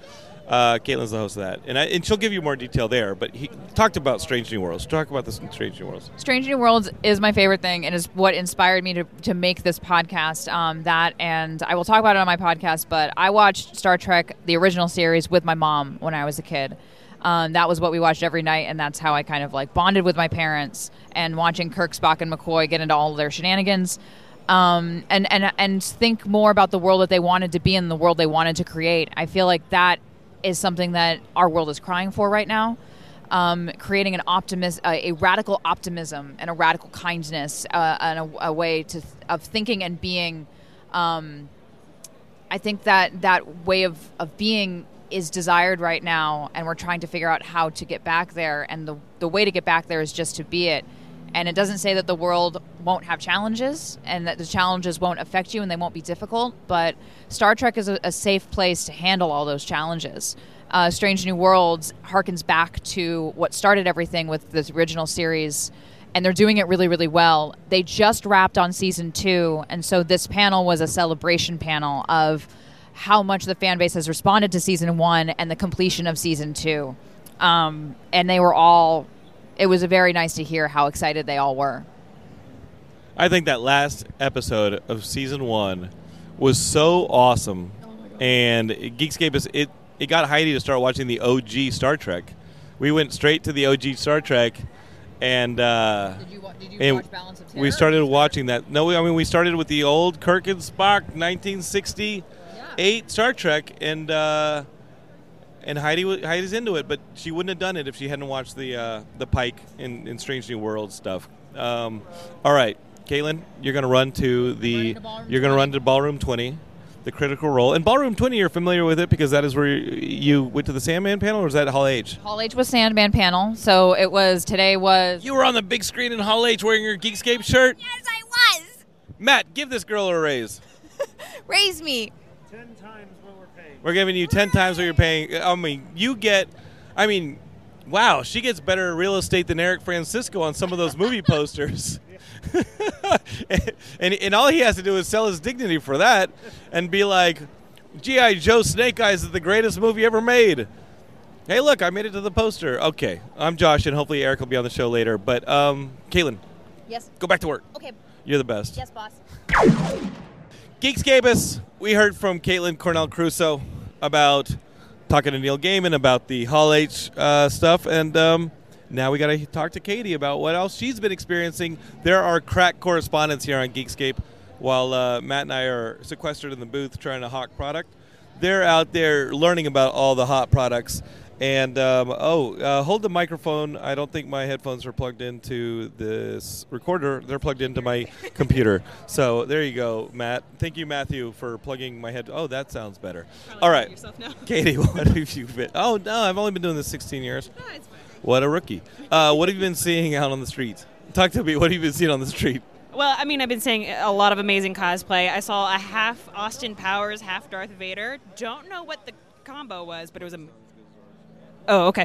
Uh, Caitlin's the host of that, and I, and she'll give you more detail there. But he talked about Strange New Worlds. Talk about this in Strange New Worlds. Strange New Worlds is my favorite thing, and is what inspired me to, to make this podcast. Um, that, and I will talk about it on my podcast. But I watched Star Trek, the original series, with my mom when I was a kid. Um, that was what we watched every night, and that's how I kind of like bonded with my parents. And watching Kirk, Spock, and McCoy get into all of their shenanigans. Um, and, and and think more about the world that they wanted to be in, the world they wanted to create. I feel like that is something that our world is crying for right now. Um, creating an optimism, uh, a radical optimism and a radical kindness, uh, and a, a way to th- of thinking and being. Um, I think that that way of, of being is desired right now, and we're trying to figure out how to get back there. And the the way to get back there is just to be it. And it doesn't say that the world won't have challenges and that the challenges won't affect you and they won't be difficult, but Star Trek is a, a safe place to handle all those challenges. Uh, Strange New Worlds harkens back to what started everything with this original series, and they're doing it really, really well. They just wrapped on season two, and so this panel was a celebration panel of how much the fan base has responded to season one and the completion of season two. Um, and they were all... It was very nice to hear how excited they all were. I think that last episode of season one was so awesome, oh and Geekscape is it. It got Heidi to start watching the O G Star Trek. We went straight to the O G Star Trek, and uh, did you, wa- did you and watch Balance of Terror? We started watching that. No, I mean we started with the old Kirk and Spock nineteen sixty-eight yeah. Star Trek, and. Uh, And Heidi Heidi's into it, but she wouldn't have done it if she hadn't watched the uh, the Pike in, in Strange New Worlds stuff. Um, all right, Caitlin, you're going to run to the to you're going to run to Ballroom twenty, the Critical Role. And Ballroom twenty, you're familiar with it because that is where you went to the Sandman panel, or was that Hall H? Hall H was Sandman panel, so it was today was. You were on the big screen in Hall H wearing your Geekscape shirt. Yes, I was. Matt, give this girl a raise. Raise me. Ten times what we're paying. We're giving you ten times what you're paying. I mean, you get, I mean, wow, she gets better real estate than Eric Francisco on some of those movie posters. and, and all he has to do is sell his dignity for that and be like, G I. Joe Snake Eyes is the greatest movie ever made. Hey, look, I made it to the poster. Okay, I'm Josh, and hopefully Eric will be on the show later. But, um, Caitlin. Yes. Go back to work. Okay. You're the best. Yes, boss. Geekscapists, we heard from Caitlin Cornell Crusoe about talking to Neil Gaiman about the Hall H uh, stuff, and um, now we got to talk to Katie about what else she's been experiencing. There are crack correspondents here on Geekscape while uh, Matt and I are sequestered in the booth trying to hawk product. They're out there learning about all the hot products. And, um, oh, uh, hold the microphone. I don't think my headphones are plugged into this recorder. They're plugged into my computer. So there you go, Matt. Thank you, Matthew, for plugging my head. Oh, that sounds better. Probably all right. Yourself now. Katie, what have you been? Oh, no, I've only been doing this sixteen years. No, it's fine. What a rookie. Uh, what have you been seeing out on the street? Talk to me. What have you been seeing on the street? Well, I mean, I've been seeing a lot of amazing cosplay. I saw a half Austin Powers, half Darth Vader. Don't know what the combo was, but it was a... Oh, okay.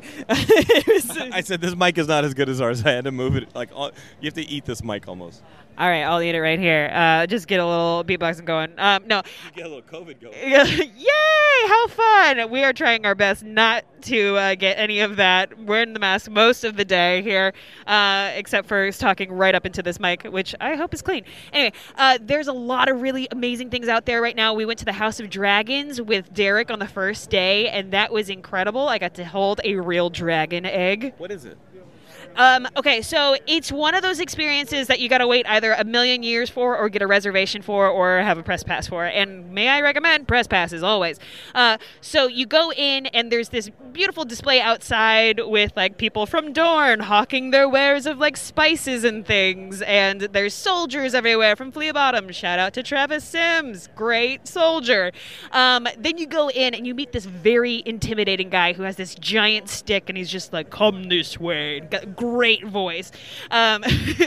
I said this mic is not as good as ours. I had to move it. Like all, you have to eat this mic almost. All right, I'll eat it right here. Uh, just get a little beatboxing going. Um, no. You get a little COVID going. Yay! How fun! We are trying our best not to uh, get any of that. We're in the mask most of the day here, uh, except for talking right up into this mic, which I hope is clean. Anyway, uh, there's a lot of really amazing things out there right now. We went to the House of Dragons with Derek on the first day, and that was incredible. I got to hold a real dragon egg. What is it? Um, okay, so it's one of those experiences that you got to wait either a million years for or get a reservation for or have a press pass for. And may I recommend press passes always. Uh, so you go in and there's this beautiful display outside with like people from Dorne hawking their wares of like spices and things. And there's soldiers everywhere from Flea Bottom. Shout out to Travis Sims. Great soldier. Um, then you go in and you meet this very intimidating guy who has this giant stick and he's just like, come this way. great voice. Um,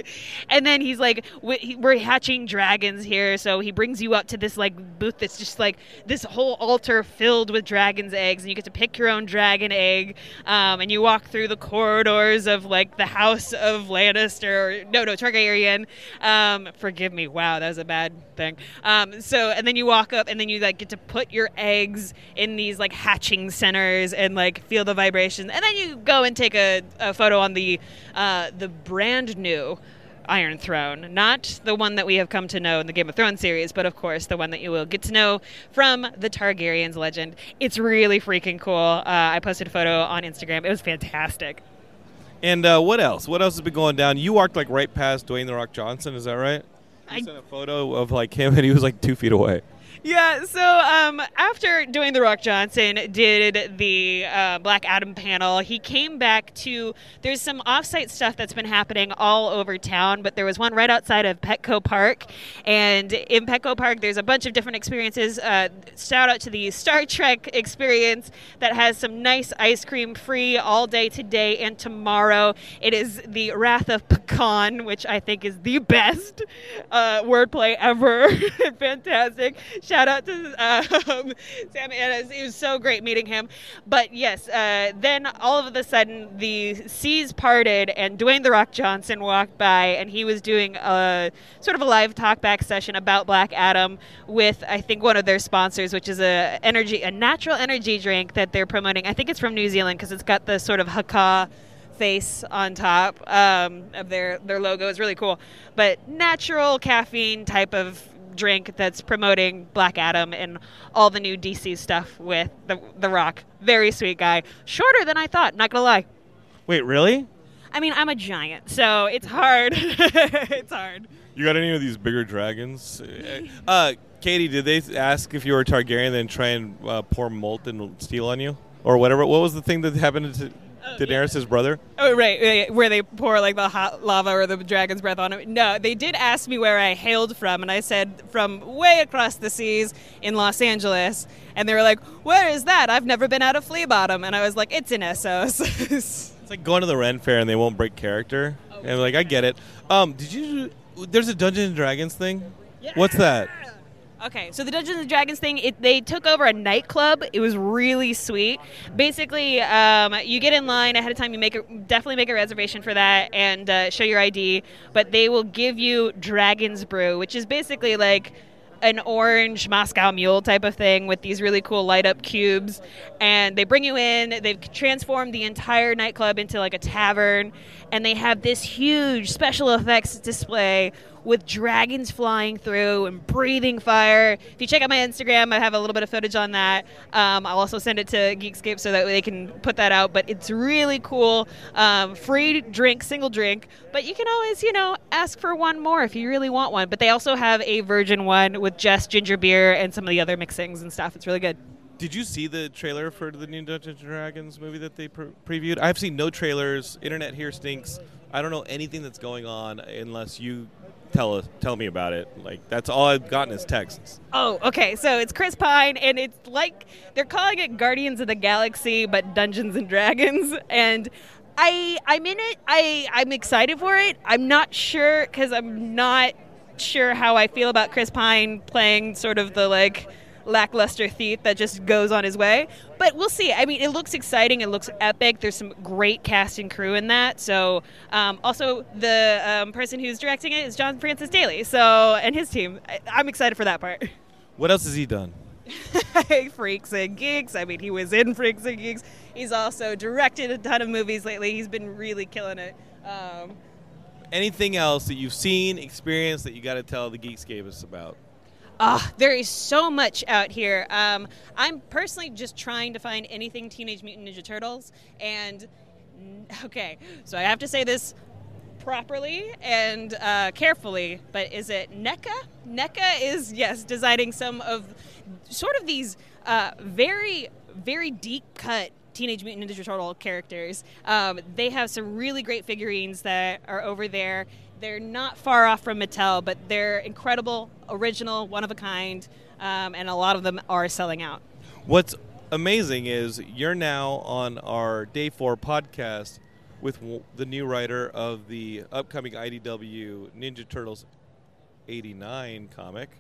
and then he's like, we're hatching dragons here. So he brings you up to this like booth that's just like this whole altar filled with dragon's eggs. And you get to pick your own dragon egg. Um, and you walk through the corridors of like the house of Lannister. Or, no, no, Targaryen. Um, forgive me. Wow, that was a bad thing. Um, so, and then you walk up and then you like get to put your eggs in these like hatching centers and like feel the vibrations. And then you go and take a, a photo on the uh, the brand new Iron Throne, not the one that we have come to know in the Game of Thrones series, but of course the one that you will get to know from the Targaryens legend. It's really freaking cool. Uh, I posted a photo on Instagram. It was fantastic. And uh, what else? What else has been going down? You walked like right past Dwayne The Rock Johnson, is that right? You I sent a photo of like him and he was like two feet away. Yeah, so um, after Dwayne The Rock Johnson did the uh, Black Adam panel, he came back to, there's some off-site stuff that's been happening all over town, but there was one right outside of Petco Park, and in Petco Park there's a bunch of different experiences. Uh, shout out to the Star Trek experience that has some nice ice cream free all day today and tomorrow. It is the Wrath of Pecan, which I think is the best uh, wordplay ever. Fantastic. Shout out to uh, Sam Annis. It was so great meeting him. But yes, uh, then all of a sudden the seas parted and Dwayne The Rock Johnson walked by and he was doing a sort of a live talkback session about Black Adam with, I think, one of their sponsors, which is a energy, a natural energy drink that they're promoting. I think it's from New Zealand because it's got the sort of Haka face on top um, of their, their logo. It's really cool. But natural caffeine type of drink that's promoting Black Adam and all the new D C stuff with the the Rock. Very sweet guy. Shorter than I thought, not gonna lie. Wait, really? I mean, I'm a giant, so it's hard. It's hard. You got any of these bigger dragons? Uh, Katie, did they ask if you were a Targaryen, then try and uh, pour molten steel on you? Or whatever? What was the thing that happened to Daenerys' brother? Oh, right, right, where they pour like the hot lava or the dragon's breath on him. No, they did ask me where I hailed from, and I said from way across the seas in Los Angeles. And they were like, where is that? I've never been out of Flea Bottom. And I was like, it's in Essos. It's like going to the Ren Fair and they won't break character. Oh, and I'm like, I get it. Um, did you? There's a Dungeons and Dragons thing? Yeah. What's that? Okay, so the Dungeons and Dragons thing, it, they took over a nightclub. It was really sweet. Basically, um, you get in line ahead of time. You make a, definitely make a reservation for that and uh, show your I D. But they will give you Dragon's Brew, which is basically like an orange Moscow Mule type of thing with these really cool light-up cubes. And they bring you in. They've transformed the entire nightclub into like a tavern. And they have this huge special effects display with dragons flying through and breathing fire. If you check out my Instagram, I have a little bit of footage on that. Um, I'll also send it to Geekscape so that they can put that out. But it's really cool. Um, free drink, single drink. But you can always, you know, ask for one more if you really want one. But they also have a virgin one with just ginger beer and some of the other mixings and stuff. It's really good. Did you see the trailer for the new Dungeons and Dragons movie that they pre- previewed? I've seen no trailers. Internet here stinks. I don't know anything that's going on unless you tell us, tell me about it. Like, that's all I've gotten is texts. Oh, okay. So it's Chris Pine, and it's like they're calling it Guardians of the Galaxy, but Dungeons and Dragons. And I, I'm in it. I, I'm excited for it. I'm not sure because I'm not sure how I feel about Chris Pine playing sort of the like lackluster thief that just goes on his way. But we'll see. I mean, it looks exciting. It looks epic. There's some great cast and crew in that. So um, also the um, person who's directing it is John Francis Daly. So and his team. I, I'm excited for that part. What else has he done? Freaks and Geeks. I mean, he was in Freaks and Geeks. He's also directed a ton of movies lately. He's been really killing it. Um, Anything else that you've seen, experienced, that you got to tell the Geekscapists about? Ah, there is so much out here. Um, I'm personally just trying to find anything Teenage Mutant Ninja Turtles. And, okay, so I have to say this properly and uh, carefully, but is it NECA? NECA is, yes, designing some of sort of these uh, very, very deep-cut Teenage Mutant Ninja Turtle characters. Um, they have some really great figurines that are over there. They're not far off from Mattel, but they're incredible, original, one-of-a-kind, um, and a lot of them are selling out. What's amazing is you're now on our Day four podcast with w- the new writer of the upcoming I D W Ninja Turtles eighty-nine comic.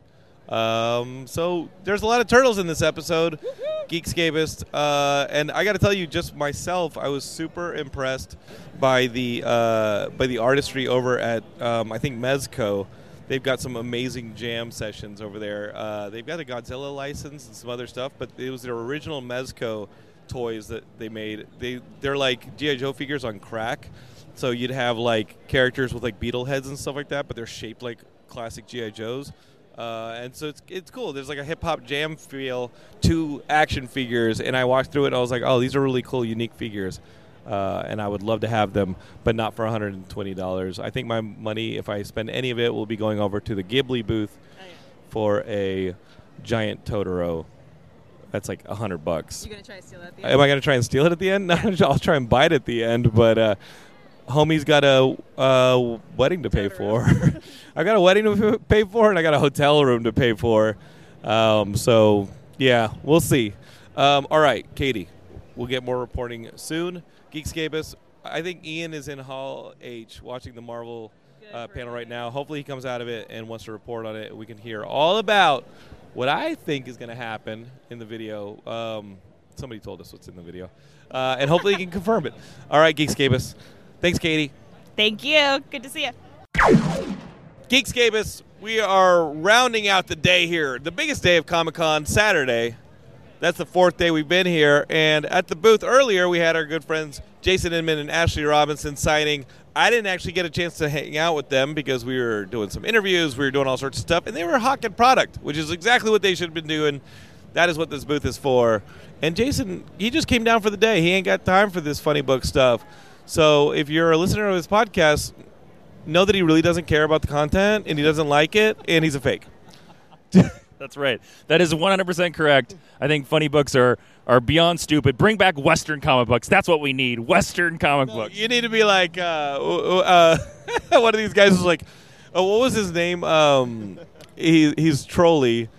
Um, so there's a lot of turtles in this episode, Geekscapist, uh, and I got to tell you, just myself, I was super impressed by the uh, by the artistry over at um, I think Mezco. They've got some amazing jam sessions over there. Uh, they've got a Godzilla license and some other stuff, but it was their original Mezco toys that they made. They they're like G I. Joe figures on crack. So you'd have like characters with like beetle heads and stuff like that, but they're shaped like classic G I. Joes. Uh, and so it's it's cool. There's like a hip hop jam feel to action figures, and I walked through it and I was like, oh, these are really cool, unique figures, uh, and I would love to have them, but not for one hundred twenty dollars. I think my money, if I spend any of it, will be going over to the Ghibli booth oh, yeah. for a giant Totoro. That's like a hundred bucks. You gonna try to steal it at the end? Am I gonna try and steal it at the end? No, I'll try and buy it at the end, but. Uh, Homie's got a uh, wedding to pay for. I got a wedding to pay for, and I got a hotel room to pay for. Um, so, yeah, we'll see. Um, all right, Katie, we'll get more reporting soon. Geekscapists, I think Ian is in Hall H watching the Marvel uh, panel right now. Hopefully he comes out of it and wants to report on it. We can hear all about what I think is going to happen in the video. Um, somebody told us what's in the video. Uh, and hopefully he can confirm it. All right, Geekscapists. Thanks, Katie. Thank you. Good to see you. Geekscapists, we are rounding out the day here. The biggest day of Comic-Con, Saturday. That's the fourth day we've been here. And at the booth earlier, we had our good friends Jason Inman and Ashley Robinson signing. I didn't actually get a chance to hang out with them because we were doing some interviews. We were doing all sorts of stuff. And they were hawking product, which is exactly what they should have been doing. That is what this booth is for. And Jason, he just came down for the day. He ain't got time for this funny book stuff. So if you're a listener of his podcast, know that he really doesn't care about the content, and he doesn't like it, and he's a fake. That's right. That is one hundred percent correct. I think funny books are, are beyond stupid. Bring back Western comic books. That's what we need, Western comic No, books. You need to be like, uh, uh, one of these guys was like, oh, what was his name? Um, he, he's Trolly.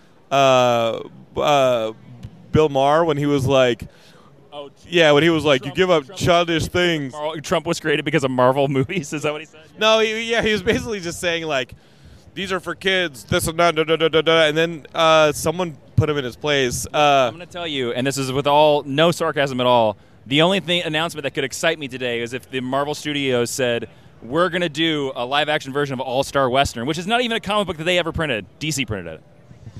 Uh, uh, Bill Maher, when he was like, Oh, yeah, when he was like, Trump, you give up Trump childish was things. Trump was created because of Marvel movies. Is that what he said? No, he, yeah, he was basically just saying, like, these are for kids, this and that, da, da, da, da, da. And then uh, someone put him in his place. Uh, I'm going to tell you, and this is with all no sarcasm at all, the only thing announcement that could excite me today is if the Marvel Studios said, we're going to do a live-action version of All-Star Western, which is not even a comic book that they ever printed. D C printed it.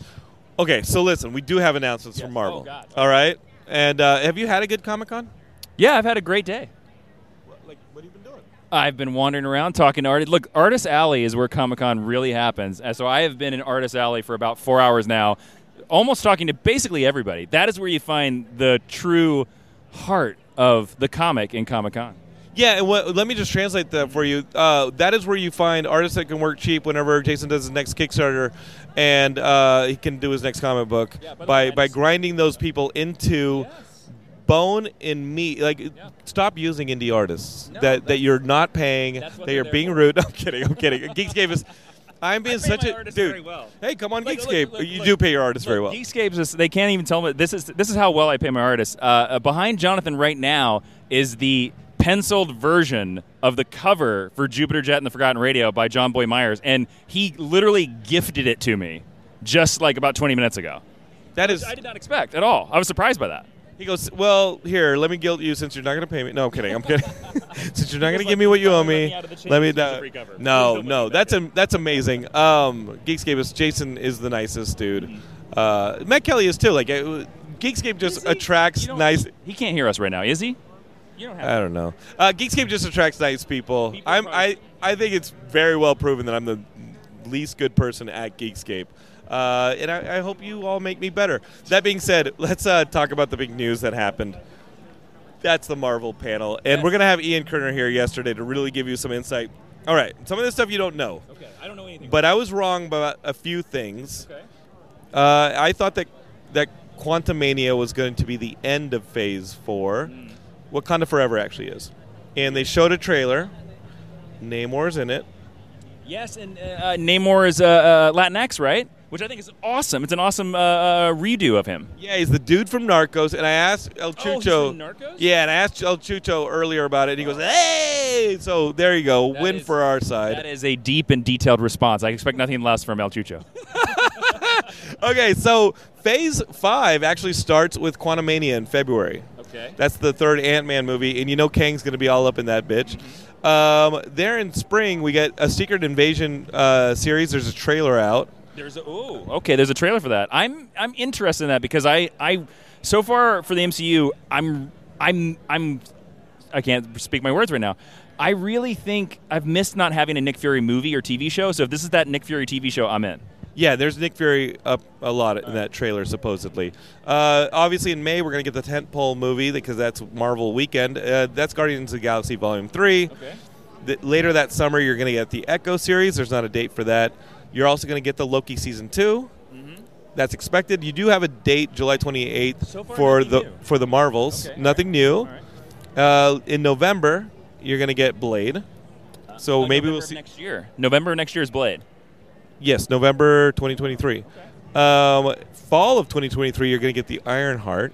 Okay, so listen, we do have announcements Yes. from Marvel. Oh, God. All right? And uh, have you had a good Comic-Con? Yeah, I've had a great day. Like, what have you been doing? I've been wandering around talking to artists. Look, Artist Alley is where Comic-Con really happens. And so I have been in Artist Alley for about four hours now, almost talking to basically everybody. That is where you find the true heart of the comic in Comic-Con. Yeah, and what, let me just translate that for you. Uh, that is where you find artists that can work cheap whenever Jason does his next Kickstarter, and uh, he can do his next comic book Yeah, by the by way, I by just- grinding those people into Yes. bone and meat. Like, Yeah. stop using indie artists No, that, that that's- you're not paying, That's what that you're they're being there rude. I'm kidding. I'm kidding. Geekscape is. I'm being I pay such my a artists dude. very well. Hey, come on, Look, Geekscape. look, look, you look. do pay your artists very Look, well. Geekscape is, they can't even tell me this is this is how well I pay my artists. Uh, uh, behind Jonathan right now is the penciled version of the cover for Jupiter Jet and the Forgotten Radio by John Boy Myers, and he literally gifted it to me just like about twenty minutes ago. That is. I did not expect at all. I was surprised by that. He goes, well, here, let me guilt you since you're not going to pay me. No, I'm kidding. I'm kidding. Since you're not going to give me what you owe me, let me. Let Uh, me cover. no, Please don't no, put me that's back a, that's amazing. Um, Geekscape is Jason is the nicest dude. Uh, Matt Kelly is too. Like, uh, Geekscape just Is he? attracts You don't- nice. He can't hear us right now, is he? You don't have I don't know. Uh, Geekscape just attracts nice people. People I'm, probably- I, I think it's very well proven that I'm the least good person at Geekscape. Uh, and I, I hope you all make me better. That being said, let's uh, talk about the big news that happened. That's the Marvel panel. And Yes. we're going to have Ian Kerner here yesterday to really give you some insight. All right, some of this stuff you don't know. Okay, I don't know anything. But I was wrong about a few things. Okay. Uh, I thought that, that Quantumania was going to be the end of Phase four. Mm. Wakanda Forever actually is. And they showed a trailer. Namor's in it. Yes, and uh, uh, Namor is uh, uh, Latinx, right? which I think is awesome. It's an awesome uh, uh, redo of him. Yeah, he's the dude from Narcos, and I asked El Chucho. Oh, he's from Narcos? Yeah, and I asked El Chucho earlier about it, and he goes, "Hey!" So there you go, That win is- for our side. That is a deep and detailed response. I expect nothing less from El Chucho. Okay, so Phase Five actually starts with Quantumania in February. Okay. That's the third Ant-Man movie, and you know Kang's going to be all up in that bitch. Mm-hmm. Um, there in spring, we get a Secret Invasion uh, series. There's a trailer out. There's a, ooh, okay. There's a trailer for that. I'm I'm interested in that because I, I so far for the M C U, I'm I'm I'm I can't speak my words right now. I really think I've missed not having a Nick Fury movie or T V show. So if this is that Nick Fury T V show, I'm in. Yeah, there's Nick Fury up a lot in that trailer, supposedly. Uh, obviously, in May, we're going to get the tentpole movie because that's Marvel weekend. Uh, that's Guardians of the Galaxy Volume three. Okay. The, later that summer, you're going to get the Echo series. There's not a date for that. You're also going to get the Loki Season two. Mm-hmm. That's expected. You do have a date, July twenty-eighth, So far, for nothing the new. for the Marvels. Okay, Nothing new. All right. Uh, in November, you're going to get Blade. So Uh, maybe November we'll of see. next year. November of next year is Blade. Yes, November twenty twenty-three. Um, fall of twenty twenty-three, you're going to get the Ironheart.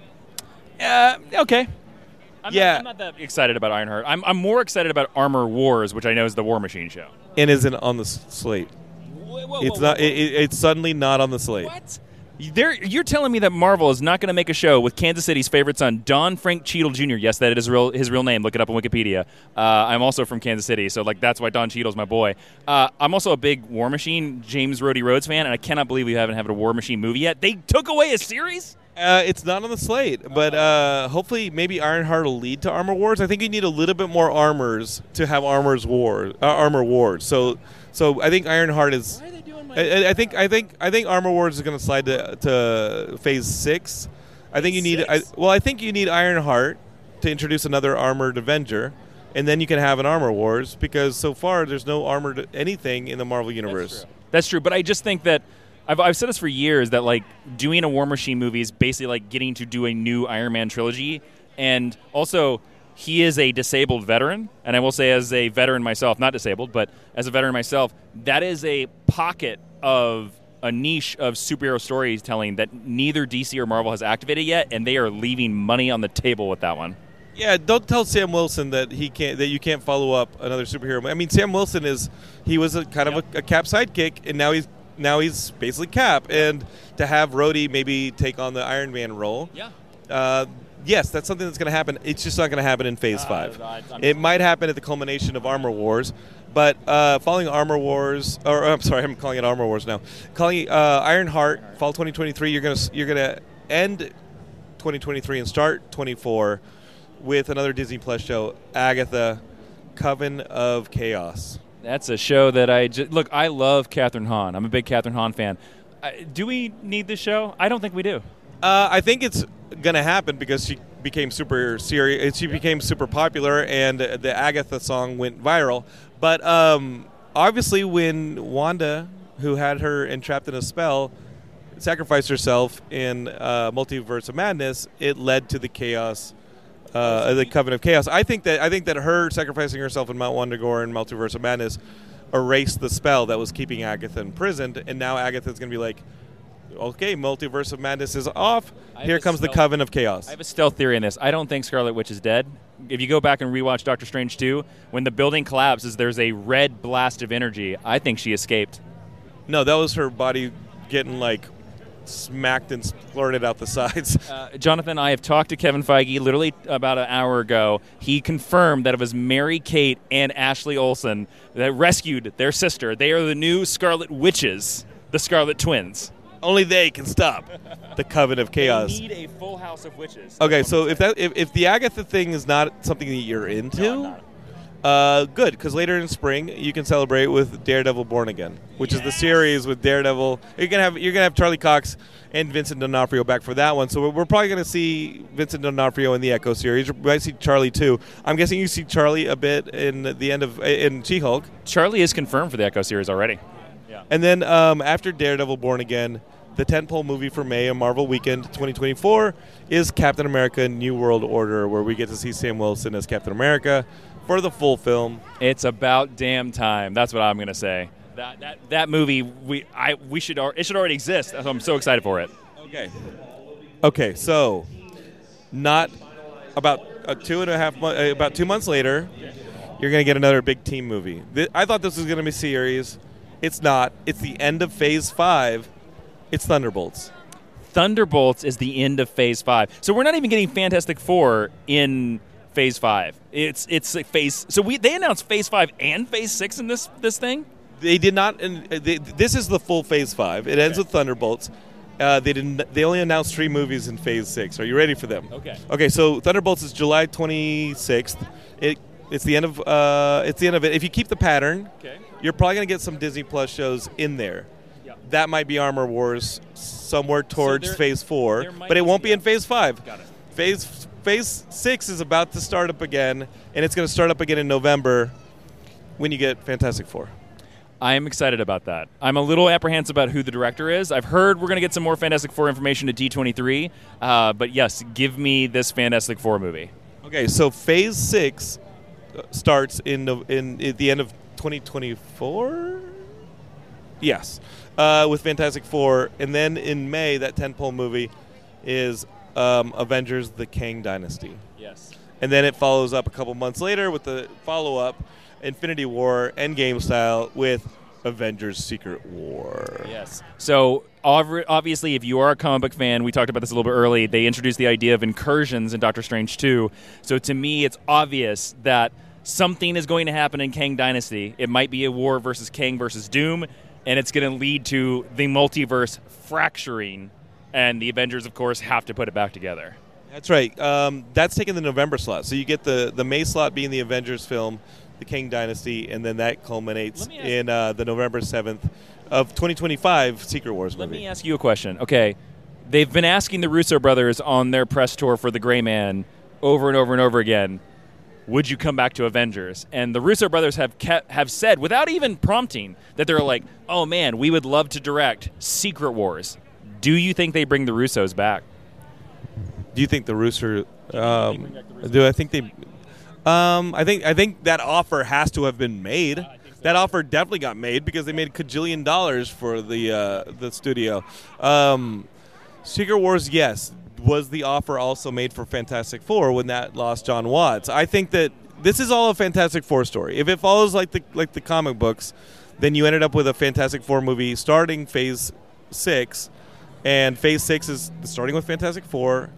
Uh, okay. I'm Yeah. Not, I'm not that excited about Ironheart. I'm I'm more excited about Armor Wars, which I know is the War Machine show. And isn't on the s- slate. Whoa, whoa, It's whoa, not. whoa. It, it- it's suddenly not on the slate. What? There, you're telling me that Marvel is not going to make a show with Kansas City's favorite son, Don Frank Cheadle Junior Yes, that is real, his real name. Look it up on Wikipedia. Uh, I'm also from Kansas City, so like that's why Don Cheadle's my boy. Uh, I'm also a big War Machine, James Rhodey Rhodes fan, and I cannot believe we haven't had a War Machine movie yet. They took away a series? Uh, it's not on the slate, but uh, hopefully, maybe Ironheart will lead to Armor Wars. I think you need a little bit more armors to have Armor's War, uh, Armor Wars. So, so I think Ironheart is. Why are they doing my? I, I think I think I think Armor Wars is going to slide to, to Phase Six. I think you need. I, Six? well, I think you need Ironheart to introduce another armored Avenger, and then you can have an Armor Wars because so far there's no armored anything in the Marvel universe. That's true, but I just think that I've, I've said this for years that like doing a War Machine movie is basically like getting to do a new Iron Man trilogy, and also he is a disabled veteran, and I will say as a veteran myself, not disabled, but as a veteran myself, that is a pocket of a niche of superhero storytelling that neither D C or Marvel has activated yet, and they are leaving money on the table with that one. Yeah, don't tell Sam Wilson that he can't that you can't follow up another superhero. I mean, Sam Wilson is he was a kind of a, a Cap sidekick, and now he's now he's basically Cap. And to have Rhodey maybe take on the Iron Man role, Yeah. uh, yes, that's something that's going to happen. It's just not going to happen in Phase Uh, Five. I- I'm- It might happen at the culmination of Armor Wars, but uh, following Armor Wars, or I'm sorry, I'm calling it Armor Wars now. Calling uh, Ironheart, fall twenty twenty-three. You're gonna you're gonna end twenty twenty-three and start twenty-four with another Disney Plus show, Agatha, Coven of Chaos. That's a show that I just look. I love Catherine Hahn. I'm a big Catherine Hahn fan. Uh, do we need this show? I don't think we do. Uh, I think it's gonna happen because she became super serious. She became super popular, and the Agatha song went viral. But um, obviously, when Wanda, who had her entrapped in a spell, sacrificed herself in uh, Multiverse of Madness, it led to the chaos, uh, the Coven of Chaos. I think that I think that her sacrificing herself in Mount Wundagore and Multiverse of Madness erased the spell that was keeping Agatha imprisoned, and now Agatha's gonna be like, okay, Multiverse of Madness is off. I have Here a comes the stealth- Coven of Chaos. I have a stealth theory in this. I don't think Scarlet Witch is dead. If you go back and rewatch Doctor Strange two, when the building collapses, there's a red blast of energy. I think she escaped. No, that was her body getting like smacked and splurted out the sides. Uh, Jonathan, I have talked to Kevin Feige literally about an hour ago. He confirmed that it was Mary Kate and Ashley Olsen that rescued their sister. They are the new Scarlet Witches, the Scarlet Twins. Only they can stop the Coven of Chaos. They need a full house of witches. Okay, That's what so I'm if saying. that if, if the Agatha thing is not something that you're into, No, I'm not. uh, good, because later in spring you can celebrate with Daredevil Born Again, which is the series with Daredevil. You're gonna have you're gonna have Charlie Cox and Vincent D'Onofrio back for that one. So we're, we're probably gonna see Vincent D'Onofrio in the Echo series. We might see Charlie too. I'm guessing you see Charlie a bit in the end of in She-Hulk. Charlie is confirmed for the Echo series already. And then um, after Daredevil Born Again, the tentpole movie for May and Marvel Weekend twenty twenty-four is Captain America New World Order, where we get to see Sam Wilson as Captain America for the full film. It's about damn time. That's what I'm going to say. that that that movie we I we should al- it should already exist. So I'm so excited for it. Okay. Okay, so not about uh, two and a half mo- uh, about two months later, you're going to get another big team movie. Th- I thought this was going to be a series. It's not. It's the end of Phase Five. It's Thunderbolts. Thunderbolts is the end of Phase Five. So we're not even getting Fantastic Four in Phase Five. It's it's like Phase. So we they announced Phase Five and Phase Six in this this thing. They did not. And they, this is the full Phase Five. It ends with Thunderbolts. Uh, they didn't. They only announced three movies in Phase Six. Are you ready for them? Okay. Okay. So Thunderbolts is July twenty-sixth. It it's the end of uh, it's the end of it. If you keep the pattern, Okay. you're probably gonna get some Disney Plus shows in there. That might be Armor Wars somewhere towards there- Phase Four, there might but it be- won't be in yeah. Phase Five. Got it. Phase Phase Six is about to start up again, and it's going to start up again in November when you get Fantastic Four. I am excited about that. I'm a little apprehensive about who the director is. I've heard we're going to get some more Fantastic Four information at D twenty-three, uh, but yes, give me this Fantastic Four movie. Okay, so Phase Six uh, starts in no- in at the end of twenty twenty-four. Yes, uh, with Fantastic Four, and then in May, that tentpole movie is um, Avengers: The Kang Dynasty. Yes. And then it follows up a couple months later with the follow-up, Infinity War, Endgame style, with Avengers: Secret War. Yes. So obvi- obviously, if you are a comic book fan, we talked about this a little bit early. They introduced the idea of incursions in Doctor Strange two. So to me, it's obvious that something is going to happen in Kang Dynasty. It might be a war versus Kang versus Doom, and it's going to lead to the multiverse fracturing, and the Avengers, of course, have to put it back together. That's right. Um, that's taking the November slot. So you get the, the May slot being the Avengers film, the Kang Dynasty, and then that culminates in uh, the November seventh of twenty twenty-five Secret Wars movie. Let me ask you a question. Okay, they've been asking the Russo brothers on their press tour for The Gray Man over and over and over again, would you come back to Avengers? And the Russo brothers have kept, have said, without even prompting, that they're like, oh man, we would love to direct Secret Wars. Do you think they bring the Russos back? Do you think the Russo? Um, do I think they? Um, I think I think that offer has to have been made. So. That offer definitely got made because they made a cajillion dollars for the uh, the studio. Um, Secret Wars, yes. Was the offer also made for Fantastic Four when that lost John Watts? I think that this is all a Fantastic Four story. If it follows like the like the comic books, then you ended up with a Fantastic Four movie starting Phase Six, and Phase Six is starting with Fantastic Four.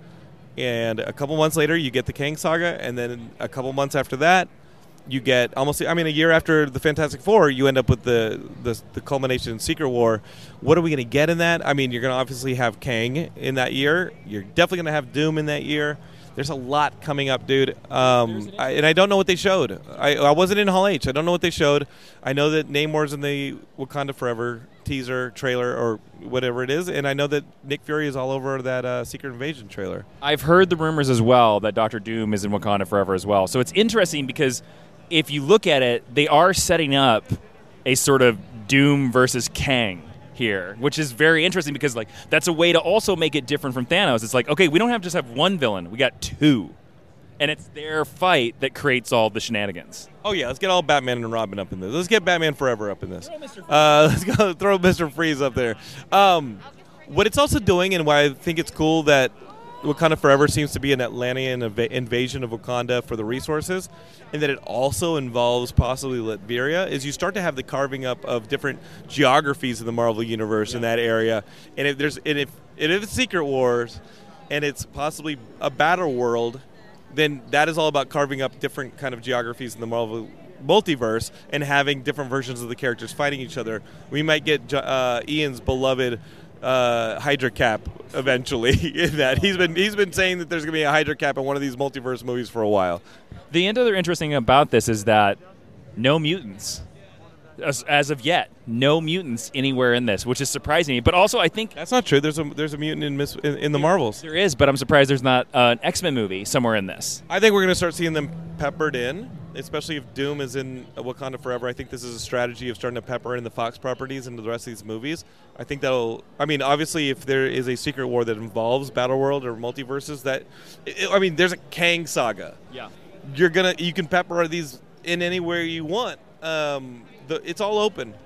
And a couple months later, you get the Kang Saga, and then a couple months after that, you get almost. I mean, a year after the Fantastic Four, you end up with the the, the culmination in Secret War. What are we going to get in that? I mean, you're going to obviously have Kang in that year. You're definitely going to have Doom in that year. There's a lot coming up, dude. Um, I, and I don't know what they showed. I, I wasn't in Hall H. I don't know what they showed. I know that Namor's in the Wakanda Forever teaser, trailer, or whatever it is, and I know that Nick Fury is all over that uh, Secret Invasion trailer. I've heard the rumors as well that Doctor Doom is in Wakanda Forever as well. So it's interesting because if you look at it, they are setting up a sort of Doom versus Kang here, which is very interesting because like that's a way to also make it different from Thanos. It's like, okay, we don't have to just have one villain, we got two. And it's their fight that creates all the shenanigans. Oh yeah, let's get all Batman and Robin up in this. Let's get Batman Forever up in this. Uh, let's go throw Mister Freeze up there. Um, what it's also doing, and why I think it's cool that Wakanda Forever seems to be an Atlantean inv- invasion of Wakanda for the resources, and that it also involves possibly Latveria, is you start to have the carving up of different geographies in the Marvel Universe in that area. And if there's, and if, and if it's Secret Wars, and it's possibly a battle world, then that is all about carving up different kind of geographies in the Marvel multiverse and having different versions of the characters fighting each other. We might get uh, Ian's beloved uh, Hydra Cap eventually. In that he's been he's been saying that there's going to be a Hydra Cap in one of these multiverse movies for a while. The other interesting about this is that no mutants. As, as of yet, no mutants anywhere in this, which is surprising me. But also, I think that's not true. There's a there's a mutant in Miss, in, in the Marvels. There is, but I'm surprised there's not uh, an X-Men movie somewhere in this. I think we're going to start seeing them peppered in, especially if Doom is in Wakanda Forever. I think this is a strategy of starting to pepper in the Fox properties into the rest of these movies. I think that'll. I mean, obviously, if there is a Secret War that involves Battleworld or multiverses, that it, I mean, there's a Kang saga. Yeah, you're gonna you can pepper these in anywhere you want. Um, The, it's all open.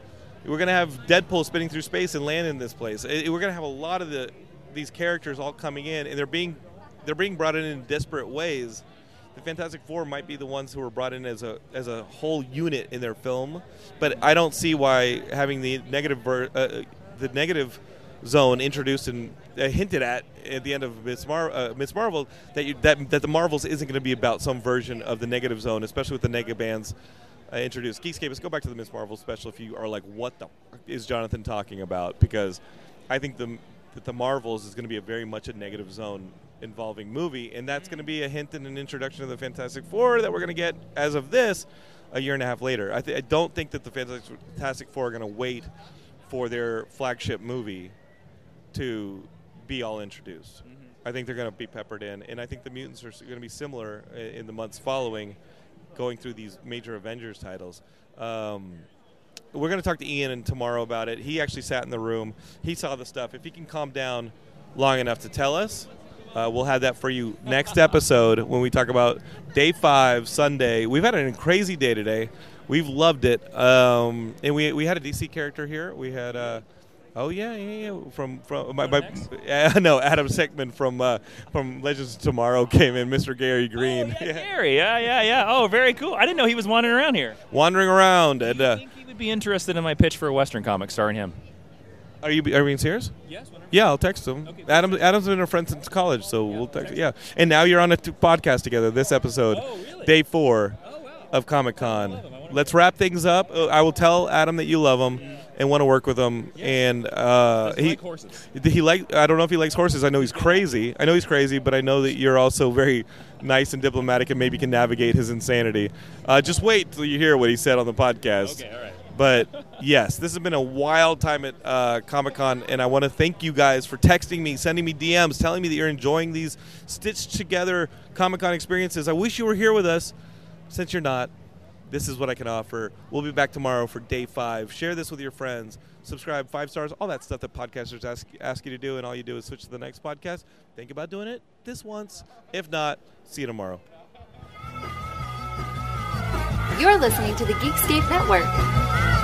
We're going to have Deadpool spinning through space and land in this place. It, we're going to have a lot of the these characters all coming in, and they're being they're being brought in in disparate ways. The Fantastic Four might be the ones who were brought in as a as a whole unit in their film, but I don't see why having the negative ver- uh, the negative zone introduced and uh, hinted at at the end of Miss Mar- uh, Miss Marvel that you, that that the Marvels isn't going to be about some version of the negative zone, especially with the Nega Bands uh, introduced. Geekscape, let's go back to the Miss Marvel special if you are like, what the fuck is Jonathan talking about? Because I think the that the Marvels is going to be a very much a negative zone involving movie, and that's going to be a hint and an introduction of the Fantastic Four that we're going to get as of this a year and a half later. I, th- I don't think that the Fantastic Four are going to wait for their flagship movie to be all introduced. Mm-hmm. I think they're going to be peppered in, and I think the mutants are going to be similar in the months following, going through these major Avengers titles. Um, we're going to talk to Ian tomorrow about it. He actually sat in the room. He saw the stuff. If he can calm down long enough to tell us, Uh, we'll have that for you next episode when we talk about day five, Sunday. We've had a crazy day today. We've loved it. Um, and we we had a D C character here. We had, uh, oh, yeah, yeah, yeah. From, from my, my uh, no, Adam Sickman from uh, from Legends of Tomorrow came in, Mister Gary Green. Oh, yeah, yeah. Gary, yeah, yeah, yeah. Oh, very cool. I didn't know he was wandering around here. Wandering around. Do and you uh, think he would be interested in my pitch for a Western comic starring him? Are you are you being serious? Yes. Whenever. Yeah, I'll text him. Okay, Adam Adam's been a friend since college, so yeah, we'll text. Yeah, and now you're on a t- podcast together. This episode, oh, really? day four oh, wow. of Comic Con. Let's wrap things up. Uh, I will tell Adam that you love him mm. and want to work with him. Yeah. And uh, he like horses. He like I don't know if he likes horses. I know he's crazy. I know he's crazy, but I know that you're also very nice and diplomatic and maybe can navigate his insanity. Uh, just wait till you hear what he said on the podcast. Okay, all right. But, yes, this has been a wild time at uh, Comic-Con, and I want to thank you guys for texting me, sending me D Ms, telling me that you're enjoying these stitched-together Comic-Con experiences. I wish you were here with us. Since you're not, this is what I can offer. We'll be back tomorrow for day five. Share this with your friends. Subscribe, five stars, all that stuff that podcasters ask, ask you to do, and all you do is switch to the next podcast. Think about doing it this once. If not, see you tomorrow. You're listening to the Geekscape Network.